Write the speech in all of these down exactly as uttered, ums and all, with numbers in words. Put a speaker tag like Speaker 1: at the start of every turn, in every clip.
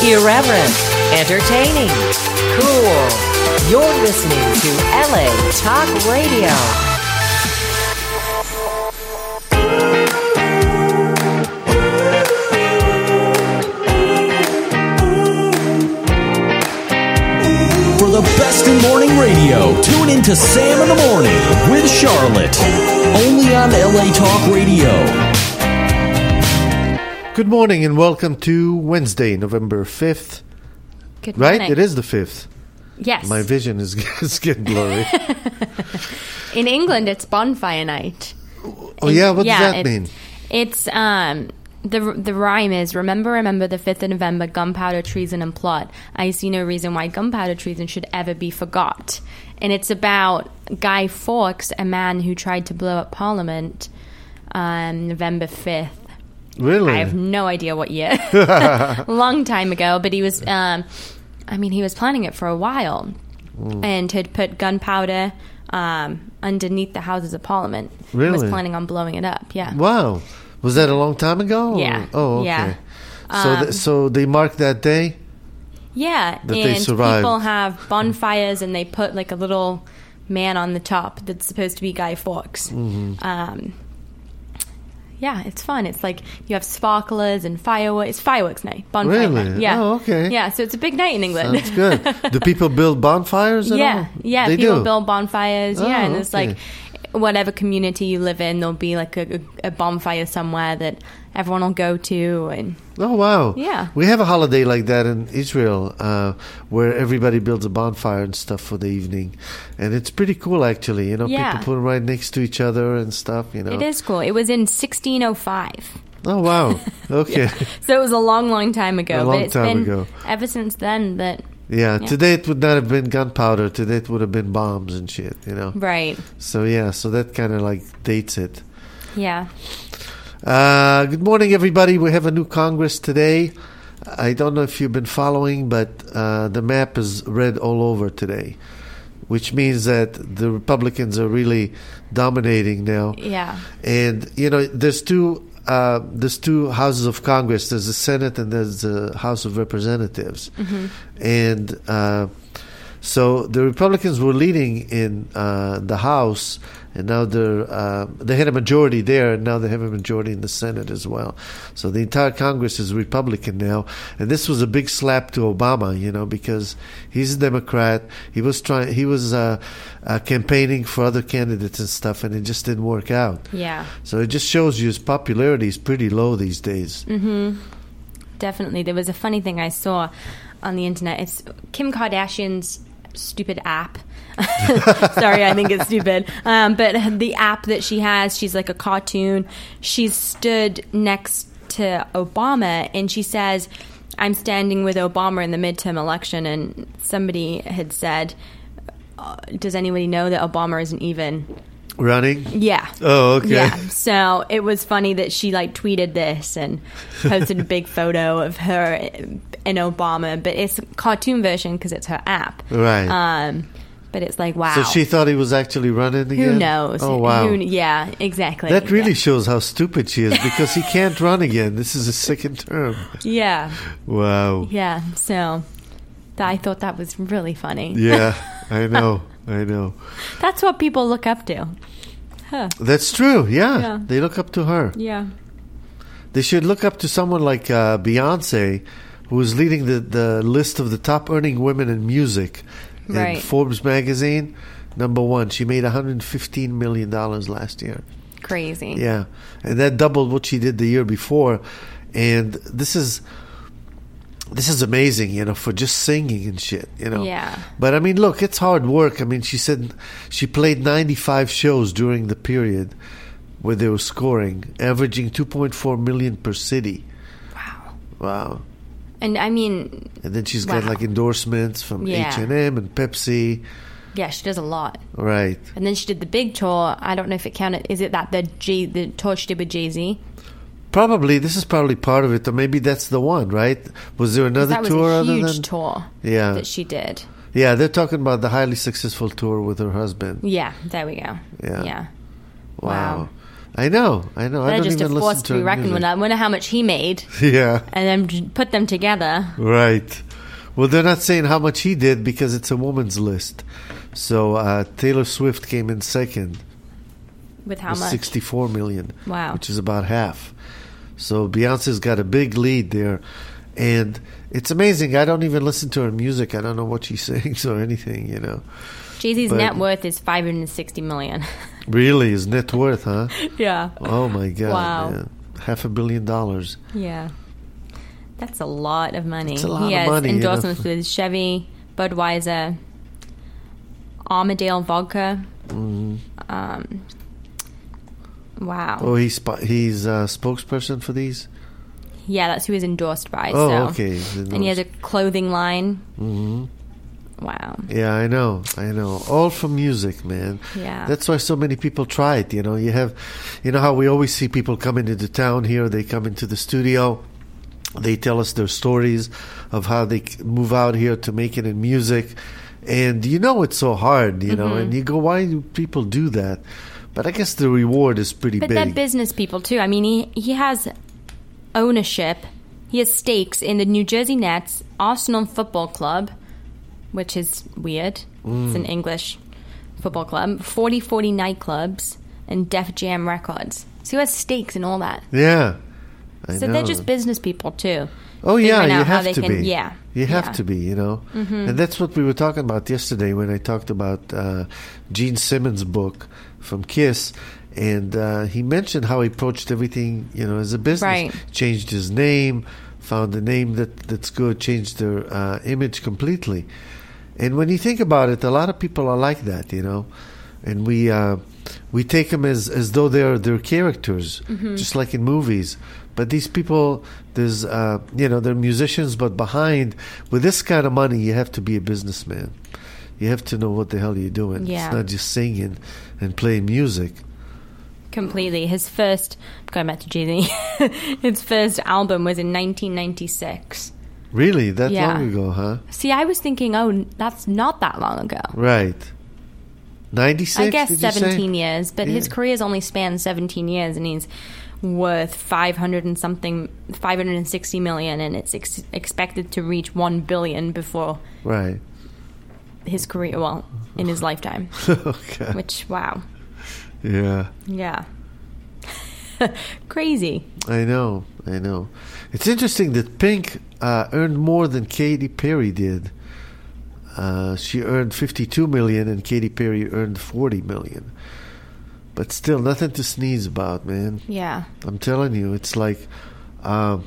Speaker 1: Irreverent, entertaining, cool. You're listening to L A Talk Radio.
Speaker 2: For the best in morning radio, tune into Sam in the Morning with Charlotte. Only on L A Talk Radio.
Speaker 3: Good morning and welcome to Wednesday, November fifth.
Speaker 4: Good morning.
Speaker 3: Right? It is the fifth.
Speaker 4: Yes.
Speaker 3: My vision is, is getting blurry.
Speaker 4: In England, it's bonfire night.
Speaker 3: Oh, yeah? What
Speaker 4: yeah,
Speaker 3: does that
Speaker 4: it's,
Speaker 3: mean?
Speaker 4: It's, um, the the rhyme is, remember, remember the fifth of November, gunpowder, treason, and plot. I see no reason why gunpowder treason should ever be forgot. And it's about Guy Fawkes, a man who tried to blow up Parliament on November fifth.
Speaker 3: Really?
Speaker 4: I have no idea what year. A long time ago, but he was, um, I mean, he was planning it for a while mm. and had put gunpowder um, underneath the Houses of Parliament.
Speaker 3: Really?
Speaker 4: He was planning on blowing it up, yeah.
Speaker 3: Wow. Was that a long time ago?
Speaker 4: Yeah.
Speaker 3: Oh, okay.
Speaker 4: Yeah.
Speaker 3: So,
Speaker 4: Um,
Speaker 3: th- so they marked that day?
Speaker 4: Yeah,
Speaker 3: That they
Speaker 4: and
Speaker 3: survived.
Speaker 4: people have bonfires and they put like a little man on the top that's supposed to be Guy Fawkes.
Speaker 3: Mm-hmm.
Speaker 4: Um, yeah, it's fun. It's like you have sparklers and fireworks. It's fireworks night, bonfire
Speaker 3: Really?
Speaker 4: night. Yeah.
Speaker 3: Oh, okay.
Speaker 4: Yeah, so it's a big night in England.
Speaker 3: Sounds good. Do people build bonfires at
Speaker 4: yeah,
Speaker 3: all?
Speaker 4: yeah.
Speaker 3: They
Speaker 4: People
Speaker 3: do?
Speaker 4: build bonfires.
Speaker 3: Oh,
Speaker 4: yeah, and it's
Speaker 3: okay.
Speaker 4: like whatever community you live in, there'll be like a, a bonfire somewhere that everyone will go to, and
Speaker 3: Oh, wow.
Speaker 4: Yeah.
Speaker 3: We have a holiday like that in Israel uh, where everybody builds a bonfire and stuff for the evening. And it's pretty cool, actually. You know,
Speaker 4: Yeah.
Speaker 3: people put them right next to each other and stuff, you know.
Speaker 4: it is cool. It was in sixteen oh five.
Speaker 3: Oh, wow. Okay.
Speaker 4: So it was a long, long time ago.
Speaker 3: A long
Speaker 4: but it's
Speaker 3: time
Speaker 4: been
Speaker 3: ago.
Speaker 4: ever since then that
Speaker 3: Yeah,
Speaker 4: Yeah.
Speaker 3: today it would not have been gunpowder. Today it would have been bombs and shit, you know.
Speaker 4: right.
Speaker 3: So, yeah, so that kind of like dates it.
Speaker 4: Yeah.
Speaker 3: Uh, good morning, everybody. We have a new Congress today. I don't know if you've been following, but uh, the map is red all over today, which means that the Republicans are really dominating now.
Speaker 4: Yeah.
Speaker 3: And, you know, there's two uh, there's two houses of Congress. There's the Senate and there's the House of Representatives.
Speaker 4: Mm-hmm.
Speaker 3: And uh, so the Republicans were leading in uh, the House, and now they're uh, they had a majority there, and now they have a majority in the Senate as well. So the entire Congress is Republican now, and this was a big slap to Obama, you know, because he's a Democrat. He was trying, he was uh, uh, campaigning for other candidates and stuff, and it just didn't work out.
Speaker 4: Yeah.
Speaker 3: So it just shows you his popularity is pretty low these days.
Speaker 4: Mm-hmm. Definitely. There was a funny thing I saw on the internet. It's Kim Kardashian's stupid app. Sorry, I think it's stupid. Um, but the app that she has, she's like a cartoon. She's stood next to Obama, and she says, I'm standing with Obama in the midterm election. And somebody had said, uh, does anybody know that Obama isn't even
Speaker 3: Running?
Speaker 4: Yeah.
Speaker 3: Oh, okay.
Speaker 4: Yeah. So it was funny that she like tweeted this and posted a big photo of her and Obama, but it's a cartoon version because it's her app.
Speaker 3: Right.
Speaker 4: Um, but it's like, wow.
Speaker 3: So she thought he was actually running again?
Speaker 4: Who knows?
Speaker 3: Oh, wow.
Speaker 4: Who, yeah, exactly.
Speaker 3: That really
Speaker 4: yeah.
Speaker 3: shows how stupid she is because he can't run again. This is his second term.
Speaker 4: Yeah.
Speaker 3: Wow.
Speaker 4: Yeah. So th- I thought that was really funny.
Speaker 3: Yeah, I know. I know.
Speaker 4: That's what people look up to. Huh.
Speaker 3: That's true. Yeah.
Speaker 4: Yeah.
Speaker 3: They look up to her.
Speaker 4: Yeah.
Speaker 3: They should look up to someone like uh, Beyonce, who is leading the, the list of the top earning women in music in
Speaker 4: Right.
Speaker 3: Forbes magazine. Number one. She made one hundred fifteen million dollars last year.
Speaker 4: Crazy.
Speaker 3: Yeah. And that doubled what she did the year before. And this is... This is amazing, you know, for just singing and shit, you know.
Speaker 4: Yeah.
Speaker 3: But, I mean, look, it's hard work. I mean, she said she played ninety-five shows during the period where they were scoring, averaging two point four million per city.
Speaker 4: Wow.
Speaker 3: Wow.
Speaker 4: And I mean,
Speaker 3: And then she's got,
Speaker 4: Wow.
Speaker 3: like, endorsements from
Speaker 4: Yeah.
Speaker 3: H and M and Pepsi.
Speaker 4: yeah, she does a lot.
Speaker 3: Right.
Speaker 4: And then she did the big tour. I don't know if it counted. Is it that the J, the tour she did with Jay-Z?
Speaker 3: Probably, this is probably part of it, or maybe that's the one, right? Was there another
Speaker 4: That was
Speaker 3: tour
Speaker 4: a
Speaker 3: other
Speaker 4: huge
Speaker 3: than...
Speaker 4: tour
Speaker 3: Yeah.
Speaker 4: that she did.
Speaker 3: Yeah, they're talking about the highly successful tour with her husband.
Speaker 4: Yeah, there we go.
Speaker 3: Yeah.
Speaker 4: Yeah.
Speaker 3: Wow.
Speaker 4: Wow.
Speaker 3: I know, I know. I
Speaker 4: They're
Speaker 3: don't
Speaker 4: just a
Speaker 3: even
Speaker 4: force
Speaker 3: listen
Speaker 4: to
Speaker 3: to
Speaker 4: be
Speaker 3: her
Speaker 4: reckoned with.
Speaker 3: music.
Speaker 4: I wonder how much he made,
Speaker 3: Yeah,
Speaker 4: and then j- put them together.
Speaker 3: right. Well, they're not saying how much he did because it's a woman's list. So uh, Taylor Swift came in second.
Speaker 4: With how
Speaker 3: with
Speaker 4: much?
Speaker 3: sixty-four million.
Speaker 4: Wow.
Speaker 3: Which is about half. So Beyonce's got a big lead there. And it's amazing. I don't even listen to her music. I don't know what she sings or anything, you know.
Speaker 4: Jay-Z's
Speaker 3: But-
Speaker 4: net worth is five hundred sixty million.
Speaker 3: Really, his net worth, huh?
Speaker 4: Yeah.
Speaker 3: Oh, my God.
Speaker 4: Wow.
Speaker 3: Man. Half a billion dollars.
Speaker 4: Yeah. That's a lot of money.
Speaker 3: It's a lot
Speaker 4: he
Speaker 3: of
Speaker 4: has
Speaker 3: money, you know.
Speaker 4: endorsements with Chevy, Budweiser, Armadale Vodka.
Speaker 3: Mhm.
Speaker 4: Um, wow.
Speaker 3: Oh, he's, sp- he's a spokesperson for these?
Speaker 4: Yeah, that's who he's endorsed by.
Speaker 3: Oh,
Speaker 4: so.
Speaker 3: okay.
Speaker 4: And he has a clothing line.
Speaker 3: hmm
Speaker 4: Wow.
Speaker 3: Yeah, I know, I know. All from music, man.
Speaker 4: Yeah.
Speaker 3: That's why so many people try it. You know, you have, you know how we always see people coming into town here. They come into the studio. They tell us their stories of how they c- move out here to make it in music, and you know it's so hard. You know,
Speaker 4: Mm-hmm.
Speaker 3: and you go, why do people do that? But I guess the reward is pretty
Speaker 4: But
Speaker 3: big.
Speaker 4: they're business people, too. I mean, he, he has ownership. He has stakes in the New Jersey Nets, Arsenal Football Club, which is weird.
Speaker 3: Mm.
Speaker 4: It's an English football club. forty forty nightclubs and Def Jam Records. So he has stakes in all that.
Speaker 3: yeah. I
Speaker 4: So
Speaker 3: know.
Speaker 4: they're just business people, too.
Speaker 3: Oh yeah,
Speaker 4: figuring
Speaker 3: you
Speaker 4: out how
Speaker 3: have
Speaker 4: they
Speaker 3: to
Speaker 4: can-
Speaker 3: be.
Speaker 4: yeah,
Speaker 3: you have
Speaker 4: yeah.
Speaker 3: to be. You know, mm-hmm. And that's what we were talking about yesterday when I talked about uh, Gene Simmons' book from Kiss, and uh, he mentioned how he approached everything, you know, as a business.
Speaker 4: Right.
Speaker 3: Changed his name, found a name that that's good, changed their uh, image completely. And when you think about it, a lot of people are like that, you know, and we uh, we take them as as though they're they're characters,
Speaker 4: Mm-hmm.
Speaker 3: just like in movies. But these people, there's, uh, you know, they're musicians, but behind, with this kind of money, you have to be a businessman. You have to know what the hell you're doing.
Speaker 4: Yeah.
Speaker 3: It's not just singing and playing music.
Speaker 4: Completely. His first, going back to Jay-Z, his first album was in nineteen ninety-six.
Speaker 3: Really? That
Speaker 4: Yeah.
Speaker 3: long ago, huh?
Speaker 4: See, I was thinking, oh, that's not that long ago.
Speaker 3: Right. ninety-six,
Speaker 4: I guess
Speaker 3: did you say?
Speaker 4: seventeen years, but his
Speaker 3: Yeah.
Speaker 4: career's only spanned seventeen years, and he's worth five hundred and something, five hundred and sixty million, and it's ex- expected to reach one billion before
Speaker 3: Right.
Speaker 4: his career, well, in his lifetime.
Speaker 3: Okay.
Speaker 4: Which, wow,
Speaker 3: Yeah.
Speaker 4: yeah, crazy.
Speaker 3: I know, I know. It's interesting that Pink uh, earned more than Katy Perry did. Uh, she earned fifty-two million, and Katy Perry earned forty million. But still, nothing to sneeze about, man.
Speaker 4: Yeah,
Speaker 3: I'm telling you, it's like um,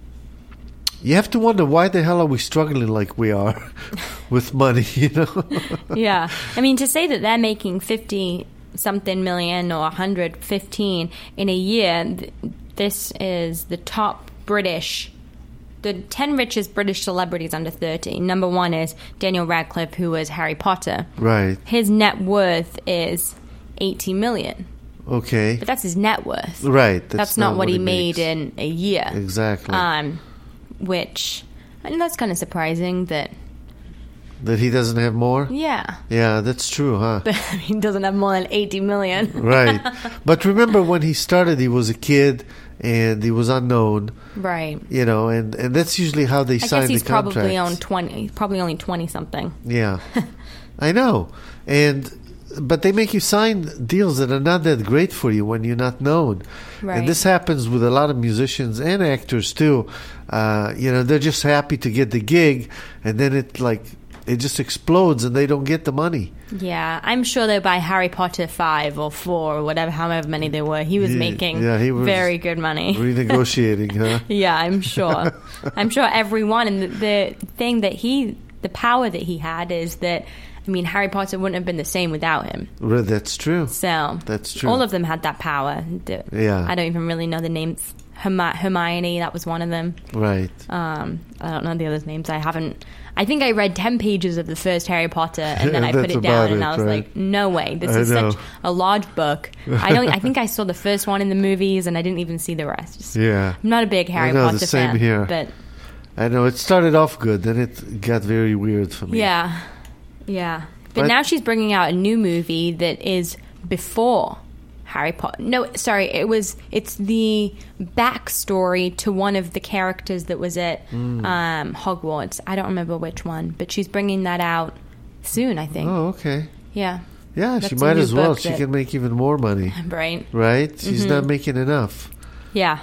Speaker 3: you have to wonder why the hell are we struggling like we are with money, you know?
Speaker 4: yeah. I mean, to say that they're making fifty something million or one hundred fifteen in a year, th- this is the top British, the ten richest British celebrities under thirty. Number one is Daniel Radcliffe, who was Harry Potter.
Speaker 3: Right.
Speaker 4: His net worth is eighty million,
Speaker 3: Okay.
Speaker 4: but that's his net worth.
Speaker 3: Right.
Speaker 4: That's,
Speaker 3: That's,
Speaker 4: not, what he made
Speaker 3: makes.
Speaker 4: in a year.
Speaker 3: Exactly.
Speaker 4: Um, which, I mean, that's kind of surprising that,
Speaker 3: that he doesn't have more?
Speaker 4: yeah.
Speaker 3: Yeah, that's true, huh?
Speaker 4: But I mean, he doesn't have more than eighty million.
Speaker 3: Right. But remember when he started, he was a kid and he was unknown,
Speaker 4: Right.
Speaker 3: you know, and, and that's usually how they
Speaker 4: I
Speaker 3: sign
Speaker 4: guess he's
Speaker 3: the contracts.
Speaker 4: probably on twenty. He's probably only twenty something.
Speaker 3: Yeah. I know. And but they make you sign deals that are not that great for you when you're not known.
Speaker 4: Right.
Speaker 3: And this happens with a lot of musicians and actors too. Uh, you know, they're just happy to get the gig, and then it like it just explodes and they don't get the money.
Speaker 4: Yeah, I'm sure though by Harry Potter five or four or whatever, however many there were, he was
Speaker 3: He-
Speaker 4: making
Speaker 3: yeah, he was
Speaker 4: very good money.
Speaker 3: Renegotiating, huh?
Speaker 4: Yeah, I'm sure. I'm sure everyone, and the, the thing that he, the power that he had is that, I mean, Harry Potter wouldn't have been the same without him.
Speaker 3: Well, that's true.
Speaker 4: So
Speaker 3: That's true.
Speaker 4: all of them had that power. The-
Speaker 3: Yeah.
Speaker 4: I don't even really know the names. Hermi- Hermione, that was one of them.
Speaker 3: Right.
Speaker 4: Um, I don't know the others' names. I haven't. I think I read ten pages of the first Harry Potter, and then I put
Speaker 3: That's
Speaker 4: it down,
Speaker 3: about
Speaker 4: and
Speaker 3: it,
Speaker 4: I was
Speaker 3: right?
Speaker 4: like, "No way! This
Speaker 3: I
Speaker 4: is
Speaker 3: know.
Speaker 4: such a large book." I don't. I think I saw the first one in the movies, and I didn't even see the rest. Just-
Speaker 3: Yeah.
Speaker 4: I'm not a big Harry
Speaker 3: I know,
Speaker 4: Potter
Speaker 3: the same
Speaker 4: fan,
Speaker 3: here.
Speaker 4: but
Speaker 3: I know it started off good, then it got very weird for me.
Speaker 4: yeah, yeah. But,
Speaker 3: But-
Speaker 4: now she's bringing out a new movie that is before Harry Potter. No, sorry, it was. It's the backstory to one of the characters that was at
Speaker 3: Mm.
Speaker 4: um, Hogwarts. I don't remember which one, but she's bringing that out soon. I think.
Speaker 3: Oh, okay.
Speaker 4: Yeah.
Speaker 3: Yeah,
Speaker 4: That's
Speaker 3: she
Speaker 4: a
Speaker 3: might
Speaker 4: new
Speaker 3: as well.
Speaker 4: book
Speaker 3: She
Speaker 4: that-
Speaker 3: can make even more money,
Speaker 4: Right.
Speaker 3: right? She's
Speaker 4: Mm-hmm.
Speaker 3: not making enough.
Speaker 4: Yeah.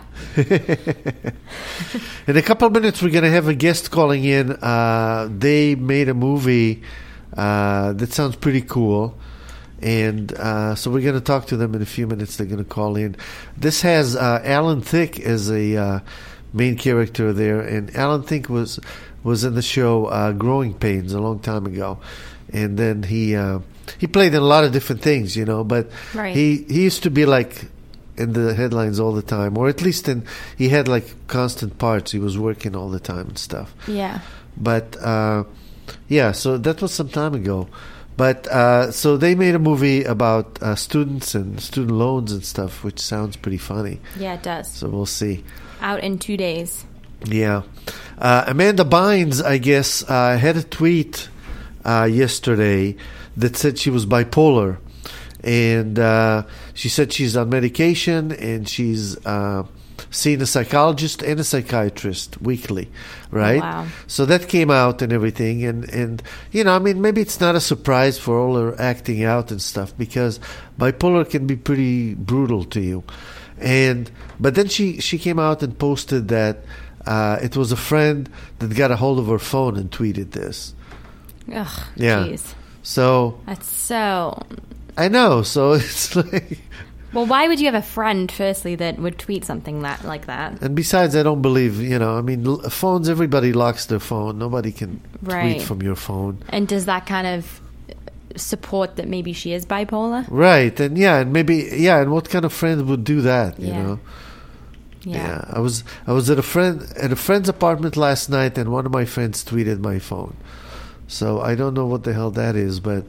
Speaker 3: In a couple of minutes, we're going to have a guest calling in. Uh, they made a movie uh, that sounds pretty cool. And uh, so we're going to talk to them in a few minutes. They're going to call in. This has uh, Alan Thicke as a uh, main character there. And Alan Thicke was, was in the show uh, Growing Pains a long time ago. And then he uh, he played in a lot of different things, you know. But
Speaker 4: Right.
Speaker 3: he, he used to be like in the headlines all the time, or at least in he had like constant parts. He was working all the time and stuff.
Speaker 4: Yeah.
Speaker 3: But uh, yeah, so that was some time ago. But uh, so they made a movie about uh, students and student loans and stuff, which sounds pretty funny.
Speaker 4: Yeah, it does.
Speaker 3: So we'll see.
Speaker 4: Out in two days.
Speaker 3: Yeah, uh, Amanda Bynes, I guess, uh, had a tweet uh, yesterday that said she was bipolar. And uh, she said she's on medication and she's uh, seeing a psychologist and a psychiatrist weekly, right?
Speaker 4: Wow.
Speaker 3: So that came out and everything. And, and, you know, I mean, maybe it's not a surprise for all her acting out and stuff because bipolar can be pretty brutal to you. And but then she, she came out and posted that uh, it was a friend that got a hold of her phone and tweeted this.
Speaker 4: Ugh.
Speaker 3: Yeah.
Speaker 4: Jeez.
Speaker 3: So
Speaker 4: That's so.
Speaker 3: I know. So it's like,
Speaker 4: Well, why would you have a friend, firstly, that would tweet something that like that?
Speaker 3: and besides, I don't believe, you know, I mean, l- phones, everybody locks their phone. Nobody can
Speaker 4: Right.
Speaker 3: tweet from your phone.
Speaker 4: And does that kind of support that maybe she is bipolar?
Speaker 3: Right. And yeah, and maybe, yeah, and what kind of friend would do that, you
Speaker 4: Yeah.
Speaker 3: know?
Speaker 4: Yeah.
Speaker 3: I was I was at a friend at a friend's apartment last night, and one of my friends tweeted my phone. So I don't know what the hell that is, but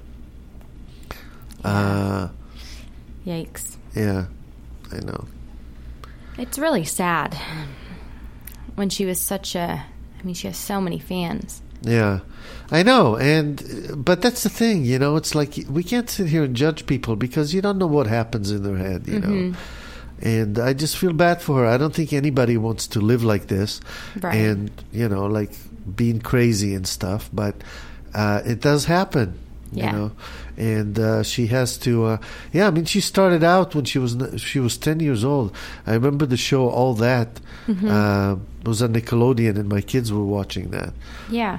Speaker 3: uh,
Speaker 4: Yikes.
Speaker 3: yeah, I know.
Speaker 4: It's really sad when she was such a. I mean, she has so many fans.
Speaker 3: Yeah, I know, and but that's the thing, you know. It's like we can't sit here and judge people because you don't know what happens in their head, you know. And I just feel bad for her. I don't think anybody wants to live like this,
Speaker 4: Right.
Speaker 3: and you know, like being crazy and stuff. But uh, it does happen,
Speaker 4: Yeah.
Speaker 3: you know. And uh, she has to. Uh, yeah, I mean, she started out when she was n- she was ten years old. I remember the show All That. Uh, it was on Nickelodeon, and my kids were watching that.
Speaker 4: Yeah.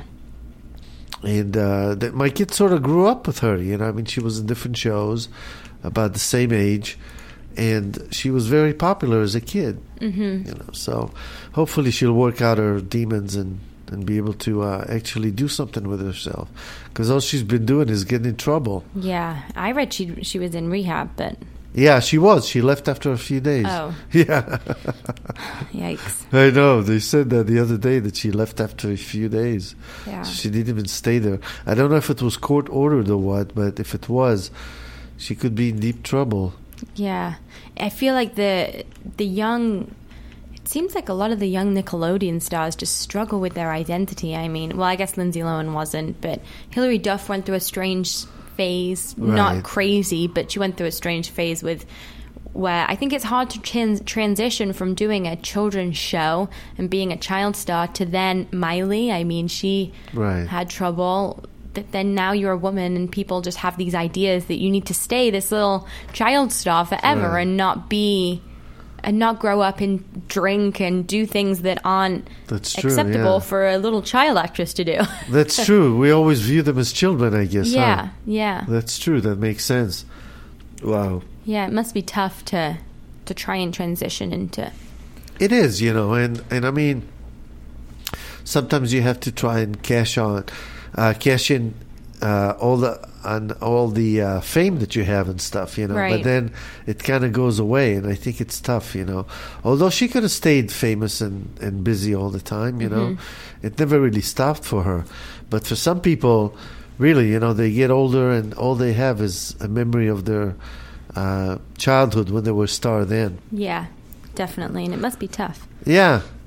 Speaker 3: And uh, that my kid sort of grew up with her, you know. I mean, she was in different shows, about the same age, and she was very popular as a kid. Mm-hmm. You know, so hopefully she'll work out her demons and, and be able to uh, actually do something with herself, because all she's been doing is getting in trouble.
Speaker 4: Yeah. I read she she was in rehab, but
Speaker 3: Yeah, she was. She left after a few days.
Speaker 4: Oh.
Speaker 3: Yeah,
Speaker 4: yikes.
Speaker 3: I know. They said that the other day that she left after a few days.
Speaker 4: Yeah.
Speaker 3: So she didn't even stay there. I don't know if it was court ordered or what, but if it was, she could be in deep trouble.
Speaker 4: Yeah. I feel like the the young it seems like a lot of the young Nickelodeon stars just struggle with their identity. I mean, well, I guess Lindsay Lohan wasn't, but Hilary Duff went through a strange phase,
Speaker 3: Right.
Speaker 4: not crazy, but she went through a strange phase with where I think it's hard to trans- transition from doing a children's show and being a child star to then Miley. I mean, she
Speaker 3: Right.
Speaker 4: had trouble. That then now you're a woman and people just have these ideas that you need to stay this little child star forever
Speaker 3: Right.
Speaker 4: and not be and not grow up and drink and do things that aren't
Speaker 3: That's true,
Speaker 4: acceptable
Speaker 3: yeah.
Speaker 4: for a little child actress to do.
Speaker 3: That's true. We always view them as children, I guess.
Speaker 4: yeah,
Speaker 3: Huh?
Speaker 4: yeah.
Speaker 3: That's true. That makes sense. Wow.
Speaker 4: Yeah, it must be tough to to try and transition into
Speaker 3: It is, you know, and, and I mean, sometimes you have to try and cash on, uh, cash in uh, all the on all the uh, fame that you have and stuff, you know. But
Speaker 4: Right.
Speaker 3: then it kind of goes away, and I think it's tough, you know. Although she could have stayed famous and, and busy all the time, you know, it never really stopped for her. But for some people, really, you know, they get older and all they have is a memory of their uh, childhood when they were a star then.
Speaker 4: yeah, definitely, and it must be tough.
Speaker 3: Yeah,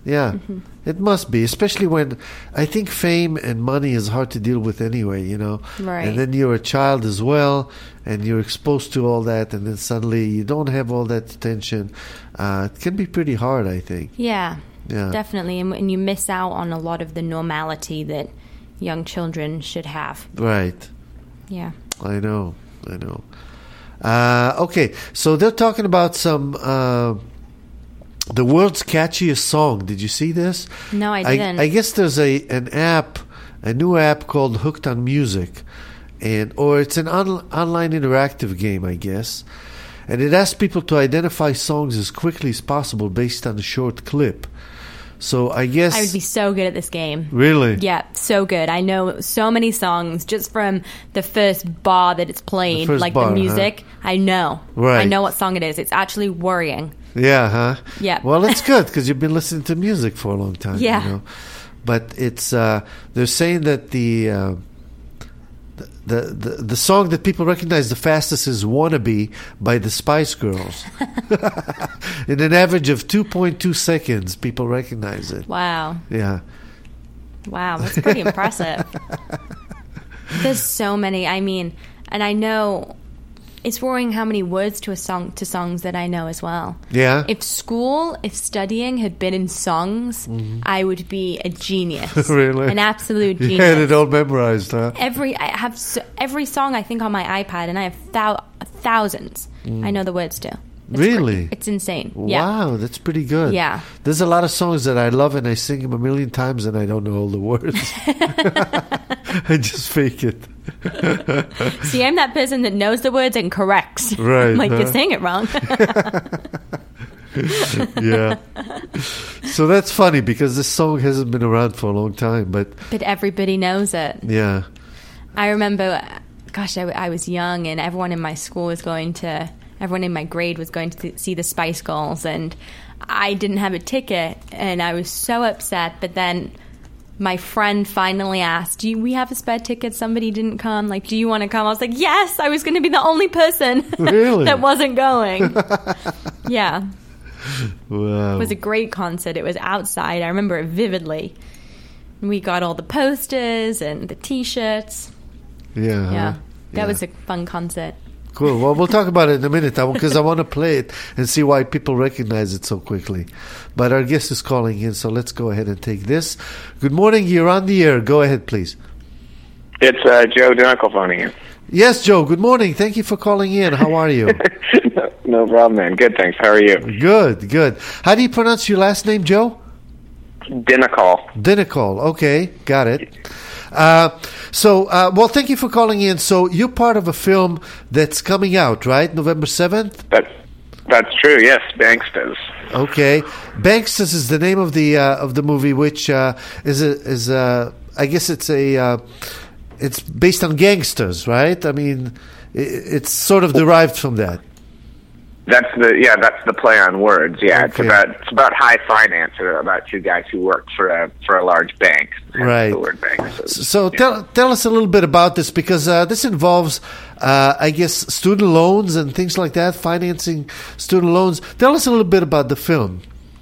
Speaker 3: Yeah,
Speaker 4: Mm-hmm.
Speaker 3: it must be, especially when I think fame and money is hard to deal with anyway, you know.
Speaker 4: Right.
Speaker 3: And then you're a child as well, and you're exposed to all that, and then suddenly you don't have all that attention. Uh, it can be pretty hard, I think.
Speaker 4: Yeah,
Speaker 3: Yeah.
Speaker 4: definitely. And, and you miss out on a lot of the normality that young children should have.
Speaker 3: Right.
Speaker 4: Yeah.
Speaker 3: I know. I know. Uh, okay, so they're talking about some... Uh, the world's catchiest song. Did you see this?
Speaker 4: No, I didn't.
Speaker 3: I, guess there's a an app, a new app called Hooked on Music, and or it's an on, online interactive game, I guess, and it asks people to identify songs as quickly as possible based on a short clip. So I guess
Speaker 4: I would be so good at this game.
Speaker 3: Really?
Speaker 4: Yeah, so good. I know so many songs just from the first bar that it's played,
Speaker 3: first
Speaker 4: like
Speaker 3: bar,
Speaker 4: the music.
Speaker 3: huh?
Speaker 4: I know.
Speaker 3: Right.
Speaker 4: I know what song it is. It's actually worrying.
Speaker 3: Yeah, huh?
Speaker 4: Yeah.
Speaker 3: Well, that's good because you've been listening to music for a long time.
Speaker 4: Yeah.
Speaker 3: You know? But it's uh, they're saying that the, uh, the the the song that people recognize the fastest is "Wannabe" by the Spice Girls. In an average of two point two seconds, people recognize it.
Speaker 4: Wow.
Speaker 3: Yeah.
Speaker 4: Wow, that's pretty impressive. There's so many. I mean, and I know it's worrying how many words to a song to songs that I know as well.
Speaker 3: Yeah.
Speaker 4: If school, if studying had been in songs, I would be a genius.
Speaker 3: Really?
Speaker 4: An absolute
Speaker 3: You
Speaker 4: genius.
Speaker 3: had it all memorized, huh?
Speaker 4: Every I have so, every song I think on my iPad, and I have thou- thousands. I know the words to. It's
Speaker 3: Really?
Speaker 4: cra- it's insane. Yeah.
Speaker 3: Wow, that's pretty good.
Speaker 4: Yeah.
Speaker 3: There's a lot of songs that I love and I sing them a million times and I don't know all the words. I just fake it.
Speaker 4: See, I'm that person that knows the words and corrects.
Speaker 3: Right,
Speaker 4: like
Speaker 3: huh?
Speaker 4: you're saying it wrong.
Speaker 3: Yeah. So that's funny because this song hasn't been around for a long time, but
Speaker 4: But everybody knows it.
Speaker 3: yeah.
Speaker 4: I remember, gosh, I, I was young and everyone in my school was going to, everyone in my grade was going to th- see the Spice Girls, and I didn't have a ticket, and I was so upset. But then my friend finally asked, do you, we have a spare ticket? Somebody didn't come. Like, do you want to come? I was like, yes, I was going to be the only person
Speaker 3: Really?
Speaker 4: that wasn't going. Yeah.
Speaker 3: Wow.
Speaker 4: It was a great concert. It was outside. I remember it vividly. We got all the posters and the T-shirts.
Speaker 3: Yeah. huh?
Speaker 4: Yeah. That
Speaker 3: Yeah.
Speaker 4: was a fun concert.
Speaker 3: Cool. Well, we'll talk about it in a minute because I want to play it and see why people recognize it so quickly. But our guest is calling in, so let's go ahead and take this. Good morning. You're on the air. Go ahead, please.
Speaker 5: It's uh, Joe Dunicle phoning in.
Speaker 3: Yes, Joe. Good morning. Thank you for calling in. How are you?
Speaker 5: no, no problem, man. Good, thanks. How are you?
Speaker 3: Good, good. How do you pronounce your last name, Joe?
Speaker 5: Dinical.
Speaker 3: Dinical. Okay, got it. Uh, so, uh, well, thank you for calling in. So, you're part of a film that's coming out, right? November seventh?
Speaker 5: That's, that's true, yes. Banksters.
Speaker 3: Okay. Banksters is the name of the uh, of the movie, which uh, is a, is a, I guess it's a uh, it's based on gangsters, right? I mean, i it's sort of derived from that.
Speaker 5: That's the yeah. That's the play on words. Yeah, it's
Speaker 3: Okay.
Speaker 5: about it's about high finance. Or about two guys who work for a for a large bank. Hence
Speaker 3: Right.
Speaker 5: The word banksters.
Speaker 3: So
Speaker 5: Yeah.
Speaker 3: tell tell us a little bit about this because uh, this involves, uh, I guess, student loans and things like that, financing student loans. Tell us a little bit about the film.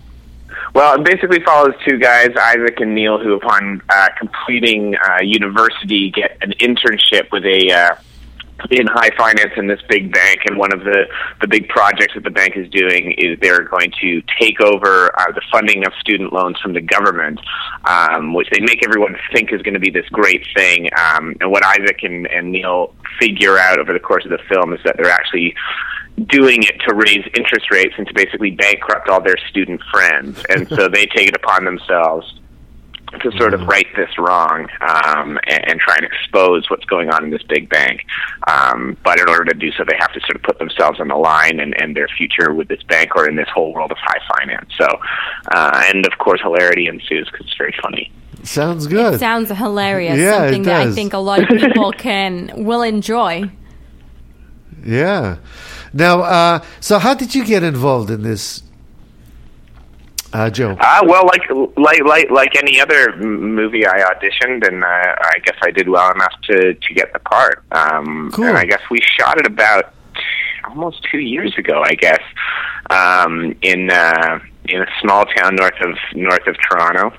Speaker 5: Well, it basically follows two guys, Isaac and Neil, who upon uh, completing uh, university get an internship with a uh, in high finance in this big bank. And one of the, the big projects that the bank is doing is they're going to take over uh, the funding of student loans from the government, um, which they make everyone think is going to be this great thing. Um, and what Isaac and, and Neil figure out over the course of the film is that they're actually doing it to raise interest rates and to basically bankrupt all their student friends. And so they take it upon themselves to sort of right this wrong um, and, and try and expose what's going on in this big bank. Um, but in order to do so, they have to sort of put themselves on the line and, and their future with this bank or in this whole world of high finance. So, uh, and of course, hilarity ensues because it's very funny.
Speaker 3: Sounds good.
Speaker 4: Sounds hilarious.
Speaker 3: Yeah,
Speaker 4: Something
Speaker 3: it
Speaker 4: that I
Speaker 3: does.
Speaker 4: think a lot of people can will enjoy.
Speaker 3: Yeah. Now, uh, so how did you get involved in this, uh, Joe?
Speaker 5: Uh, well, like like like like any other m- movie, I auditioned, and uh, I guess I did well enough to, to get the part. Um,
Speaker 3: Cool.
Speaker 5: And I guess we shot it about almost two years ago, I guess, um, in uh, in a small town north of north of Toronto.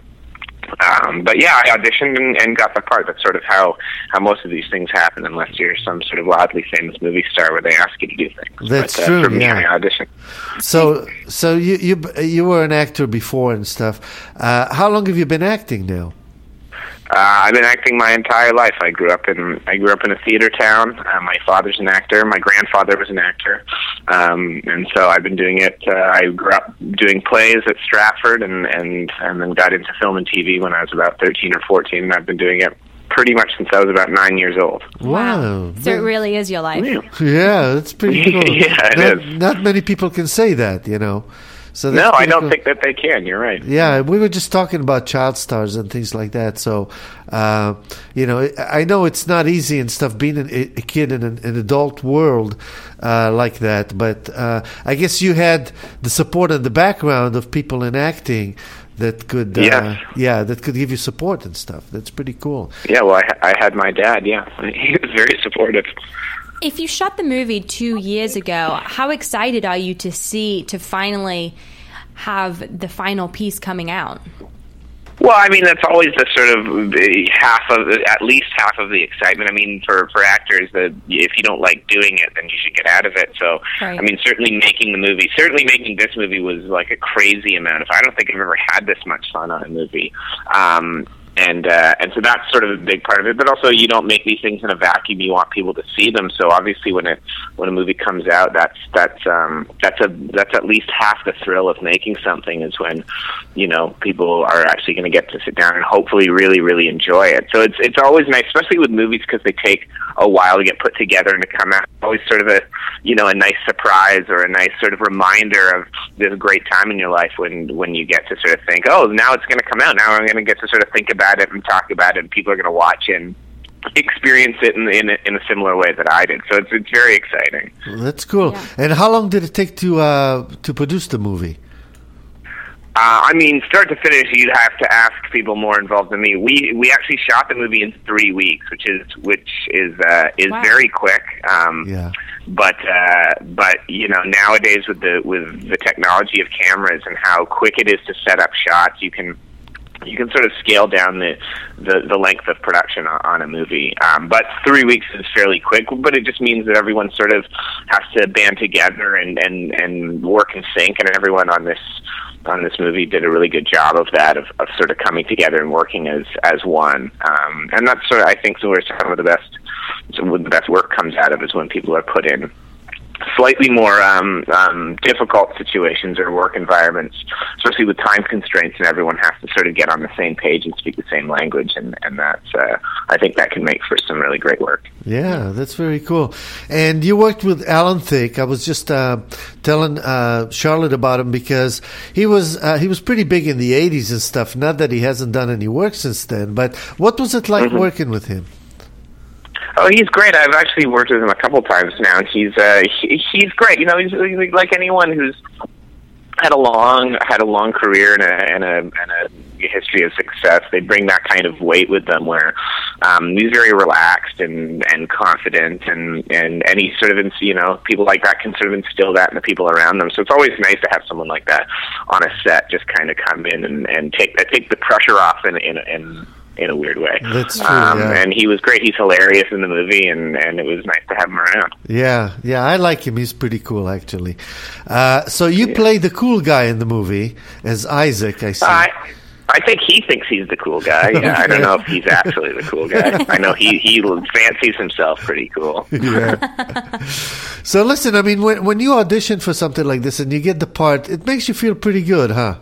Speaker 5: Um, but yeah, I auditioned and, and got the part. That's sort of how, how most of these things happen, unless you're some sort of wildly famous movie star where they ask you to do things.
Speaker 3: That's
Speaker 5: but, uh,
Speaker 3: true.
Speaker 5: For me,
Speaker 3: yeah.
Speaker 5: I auditioned.
Speaker 3: So, so you you you were an actor before and stuff. Uh, how long have you been acting now?
Speaker 5: Uh, I've been acting my entire life. I grew up in I grew up in a theater town. Uh, my father's an actor. My grandfather was an actor, um, and so I've been doing it. Uh, I grew up doing plays at Stratford, and, and and then got into film and T V when I was about thirteen or fourteen. And I've been doing it pretty much since I was about nine years old.
Speaker 3: Wow!
Speaker 4: So it really is your life.
Speaker 3: Yeah, that's pretty cool.
Speaker 5: Yeah, it
Speaker 3: not,
Speaker 5: is.
Speaker 3: Not many people can say that, you know. So
Speaker 5: no, I don't cool. think that they can. You're right.
Speaker 3: Yeah, we were just talking about child stars and things like that. So, uh, you know, I know it's not easy and stuff being a, a kid in an, an adult world uh, like that. But uh, I guess you had the support and the background of people in acting that could, uh,
Speaker 5: yes.
Speaker 3: yeah, that could give you support and stuff. That's pretty cool.
Speaker 5: Yeah, well, I, I had my dad. Yeah, he was very supportive.
Speaker 4: If you shot the movie two years ago, how excited are you to see, to finally have the final piece coming out?
Speaker 5: Well, I mean, that's always the sort of half of, at least half of the excitement. I mean, for, for actors, that if you don't like doing it, then you should get out of it. So,
Speaker 4: right.
Speaker 5: I mean, certainly making the movie, certainly making this movie was like a crazy amount of, I don't think I've ever had this much fun on a movie. Um, And uh, and so that's sort of a big part of it. But also, you don't make these things in a vacuum. You want people to see them. So obviously, when it when a movie comes out, that's that's um, that's a that's at least half the thrill of making something is when, you know, people are actually going to get to sit down and hopefully really really enjoy it. So it's it's always nice, especially with movies, because they take a while to get put together and to come out. Always sort of a you know a nice surprise or a nice sort of reminder of this great time in your life when when you get to sort of think, oh, now it's going to come out. Now I'm going to get to sort of think about it and talk about it, and people are going to watch and experience it in in a, in a similar way that I did. So it's it's very exciting.
Speaker 3: That's cool.
Speaker 4: Yeah.
Speaker 3: And how long did it take to uh, to produce the movie?
Speaker 5: Uh, I mean, start to finish, you'd have to ask people more involved than me. We we actually shot the movie in three weeks, which is which is uh, is
Speaker 4: wow.
Speaker 5: very quick. Um,
Speaker 3: Yeah.
Speaker 5: But uh, but you know, nowadays with the with the technology of cameras and how quick it is to set up shots, you can. You can sort of scale down the, the, the length of production on, on a movie. Um, but three weeks is fairly quick, but it just means that everyone sort of has to band together and, and, and work in sync, and everyone on this on this movie did a really good job of that, of, of sort of coming together and working as, as one. Um, and that's sort of, I think, where some of the best, some of the best work comes out of is when people are put in slightly more um, um, difficult situations or work environments, especially with time constraints, and everyone has to sort of get on the same page and speak the same language, and, and that's, uh, I think that can make for some really great work.
Speaker 3: Yeah, that's very cool. And you worked with Alan Thicke. I was just uh, telling uh, Charlotte about him because he was uh, he was pretty big in the eighties and stuff. Not that he hasn't done any work since then, but what was it like mm-hmm. working with him?
Speaker 5: Oh, he's great. I've actually worked with him a couple times now, and he's uh, he, he's great. You know, he's, he's like anyone who's had a long had a long career and a and a, and a history of success. They bring that kind of weight with them, where um, he's very relaxed and, and confident, and and and he sort of, you know, people like that can sort of instill that in the people around them. So it's always nice to have someone like that on a set, just kind of come in and, and take take the pressure off in in. in in a weird way.
Speaker 3: That's true,
Speaker 5: um,
Speaker 3: yeah.
Speaker 5: And he was great. He's hilarious in the movie, and, and it was nice to have him around.
Speaker 3: Yeah, yeah, I like him. He's pretty cool, actually. Uh, so you yeah. play the cool guy in the movie as Isaac, I see.
Speaker 5: I, I think he thinks he's the cool guy. Yeah, okay. I don't know if he's actually the cool guy. I know he, he fancies himself pretty cool.
Speaker 3: Yeah. So listen, I mean, when, when you audition for something like this and you get the part, it makes you feel pretty good, huh?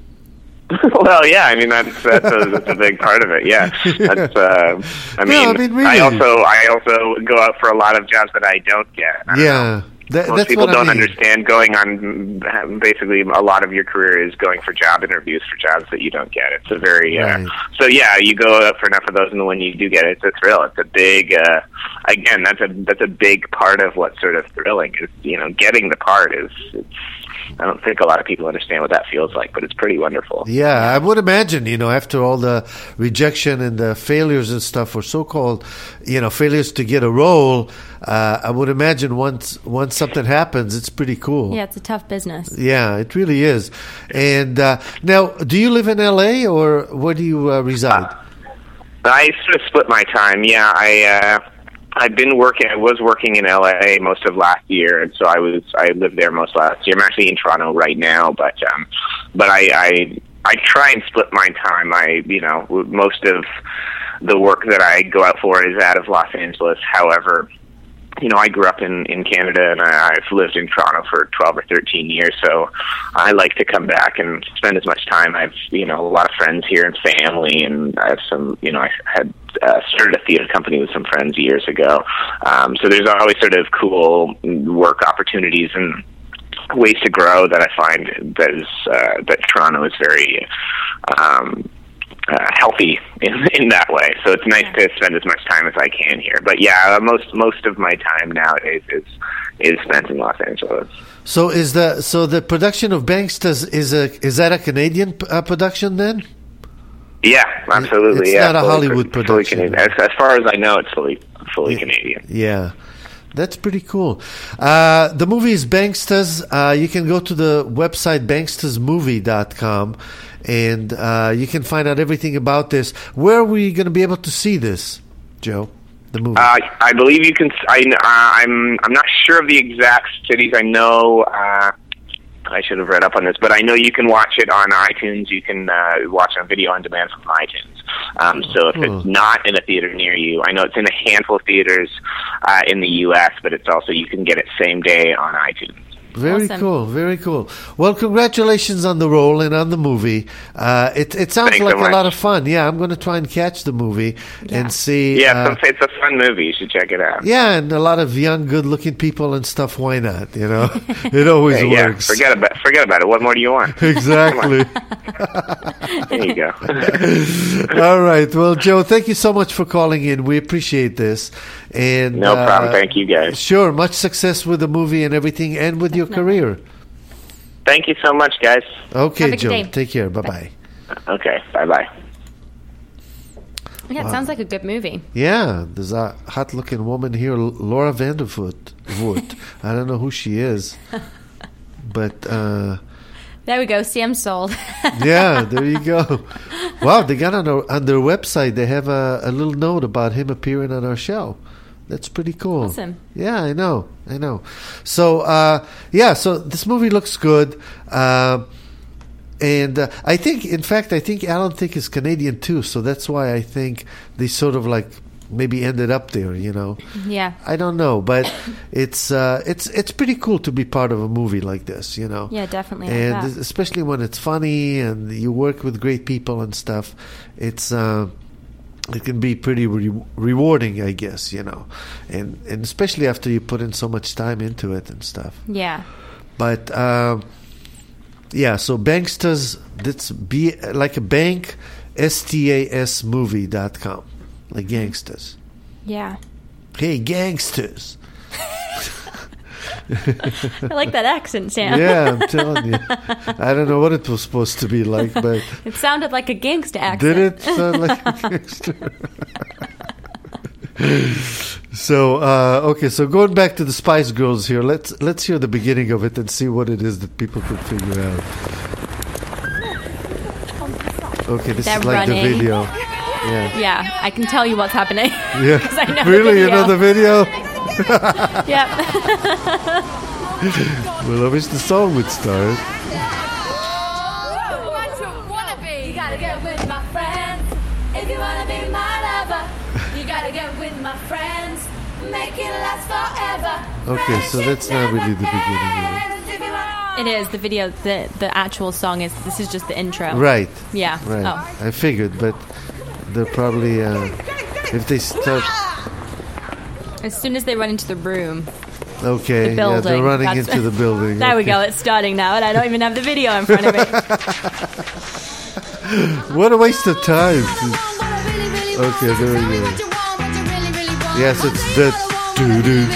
Speaker 5: Well, yeah, I mean that's that's a, that's a big part of it. Yeah, that's. Uh, I mean,
Speaker 3: no, I, mean really.
Speaker 5: I also I also go out for a lot of jobs that I don't get. I
Speaker 3: yeah,
Speaker 5: that, most
Speaker 3: that's
Speaker 5: people
Speaker 3: what
Speaker 5: don't
Speaker 3: I mean.
Speaker 5: understand. Going on, basically, a lot of your career is going for job interviews for jobs that you don't get. It's a very
Speaker 3: right.
Speaker 5: uh, so yeah. You go out for enough of those, and when you do get it, it's a thrill. It's a big. Uh, again, that's a that's a big part of what's sort of thrilling is, you know, getting the part is. It's, I don't think a lot of people understand what that feels like, but it's pretty wonderful.
Speaker 3: Yeah, I would imagine, you know, after all the rejection and the failures and stuff, or so-called, you know, failures to get a role, uh, I would imagine once once something happens, it's pretty cool.
Speaker 4: Yeah, it's a tough business.
Speaker 3: Yeah, it really is. And uh, now, do you live in L A or where do you uh, reside?
Speaker 5: I sort of split my time. Yeah, I uh, I've been working. I was working in L A most of last year, and so I was I lived there most last year. I'm actually in Toronto right now, but um, but I, I I try and split my time. I you know most of the work that I go out for is out of Los Angeles. However, you know, I grew up in, in Canada, and I, I've lived in Toronto for twelve or thirteen years, so I like to come back and spend as much time. I've, you know, a lot of friends here and family, and I have some, you know, I had uh, started a theater company with some friends years ago. Um, so there's always sort of cool work opportunities and ways to grow that I find that is, uh, that Toronto is very, um, Uh, healthy in in that way, so it's nice to spend as much time as I can here. But yeah, uh, most most of my time nowadays is is spent in Los Angeles.
Speaker 3: So is the so the production of Banksters is a is that a Canadian uh, production then?
Speaker 5: Yeah, absolutely.
Speaker 3: It's
Speaker 5: yeah,
Speaker 3: not a
Speaker 5: fully,
Speaker 3: Hollywood
Speaker 5: fully
Speaker 3: production.
Speaker 5: Canadian. As, as far as I know, it's fully fully
Speaker 3: yeah.
Speaker 5: Canadian.
Speaker 3: Yeah. That's pretty cool. Uh, the movie is Banksters. Uh, you can go to the website banksters movie dot com and uh, you can find out everything about this. Where are we going to be able to see this, Joe? The movie?
Speaker 5: Uh, I believe you can. I, uh, I'm. I'm not sure of the exact cities. I know. Uh, I should have read up on this, but I know you can watch it on iTunes. You can uh, watch it on video on demand from iTunes. Um, so if it's not in a theater near you, I know it's in a handful of theaters uh, in the U S, but it's also, you can get it same day on iTunes.
Speaker 3: Very
Speaker 4: Awesome.
Speaker 3: cool, very cool. Well, congratulations on the role and on the movie. Uh, it it sounds
Speaker 5: Thanks
Speaker 3: like
Speaker 5: so
Speaker 3: a lot
Speaker 5: much.
Speaker 3: of fun. Yeah, I'm going to try and catch the movie
Speaker 4: Yeah.
Speaker 3: and see.
Speaker 5: Yeah,
Speaker 3: uh,
Speaker 5: it's, a, it's a fun movie. You should check it out.
Speaker 3: yeah, and a lot of young, good-looking people and stuff. Why not? You know, it always
Speaker 5: Yeah, yeah,
Speaker 3: works.
Speaker 5: forget about forget about it. What more do you want?
Speaker 3: Exactly.
Speaker 5: There you go.
Speaker 3: All right. Well, Joe, thank you so much for calling in. We appreciate this. And
Speaker 5: No
Speaker 3: uh,
Speaker 5: problem. Thank you, guys.
Speaker 3: Sure. Much success with the movie and everything, and with your
Speaker 4: Definitely.
Speaker 3: career.
Speaker 5: Thank you so much, guys.
Speaker 3: Okay,
Speaker 4: Have a good
Speaker 3: Joe.
Speaker 4: day.
Speaker 3: Take care. Bye bye.
Speaker 5: Okay, bye bye.
Speaker 4: Yeah, it sounds like a good movie.
Speaker 3: Yeah, there's a hot-looking woman here, Laura Vandervoort. Voort. I don't know who she is, but uh,
Speaker 4: There we go. See, I'm sold.
Speaker 3: yeah, there you go. Wow, they got on, our, on their website. They have a, a little note about him appearing on our show. That's pretty cool.
Speaker 4: Awesome.
Speaker 3: Yeah, I know. I know. So, uh, yeah, so this movie looks good. Uh, and uh, I think, in fact, I think Alan Thicke is Canadian too. So that's why I think they sort of like maybe ended up there, you know.
Speaker 4: Yeah.
Speaker 3: I don't know, but it's uh, it's it's pretty cool to be part of a movie like this, you know.
Speaker 4: Yeah, definitely. I
Speaker 3: And
Speaker 4: bet.
Speaker 3: especially when it's funny and you work with great people and stuff, it's uh, it can be pretty re- rewarding, I guess, you know, and and especially after you put in so much time into it and stuff.
Speaker 4: Yeah.
Speaker 3: But uh, yeah, so Banksters, that's B like a bank, S T A S movie dot com, like gangsters.
Speaker 4: Yeah.
Speaker 3: Hey, gangsters.
Speaker 4: I like that accent, Sam.
Speaker 3: Yeah, I'm telling you. I don't know what it was supposed to be like, but
Speaker 4: It sounded like a gangster accent.
Speaker 3: did it sound like a gangster? So, uh, okay, so going back to the Spice Girls here, let's let's hear the beginning of it and see what it is that people could figure out. Okay, this
Speaker 4: They're
Speaker 3: is like
Speaker 4: running.
Speaker 3: the video. Yeah.
Speaker 4: Yeah, I can tell you what's happening.
Speaker 3: Yeah.
Speaker 4: 'Cause I know the
Speaker 3: Really? You know
Speaker 4: video.
Speaker 3: the video?
Speaker 4: Yep.
Speaker 3: Well, I wish the song would start.
Speaker 6: What you wanna be? You gotta get with my friends. If you wanna be my lover, you gotta get with my friends. Make it last forever.
Speaker 3: Okay, so that's not really the beginning of it.
Speaker 4: It is the video. The the actual song is. This is just the intro.
Speaker 3: Right.
Speaker 4: Yeah.
Speaker 3: Right.
Speaker 4: Oh.
Speaker 3: I figured, but they're probably uh, if they start.
Speaker 4: As soon as they run into the room.
Speaker 3: Okay,
Speaker 4: The
Speaker 3: yeah, they're
Speaker 4: building,
Speaker 3: running
Speaker 4: that's-
Speaker 3: into the building.
Speaker 4: There we
Speaker 3: Okay.
Speaker 4: go. It's starting now, and I don't even have the video in front of me.
Speaker 3: What a waste of time. Okay, there we go. Yes, it's the doo-doo.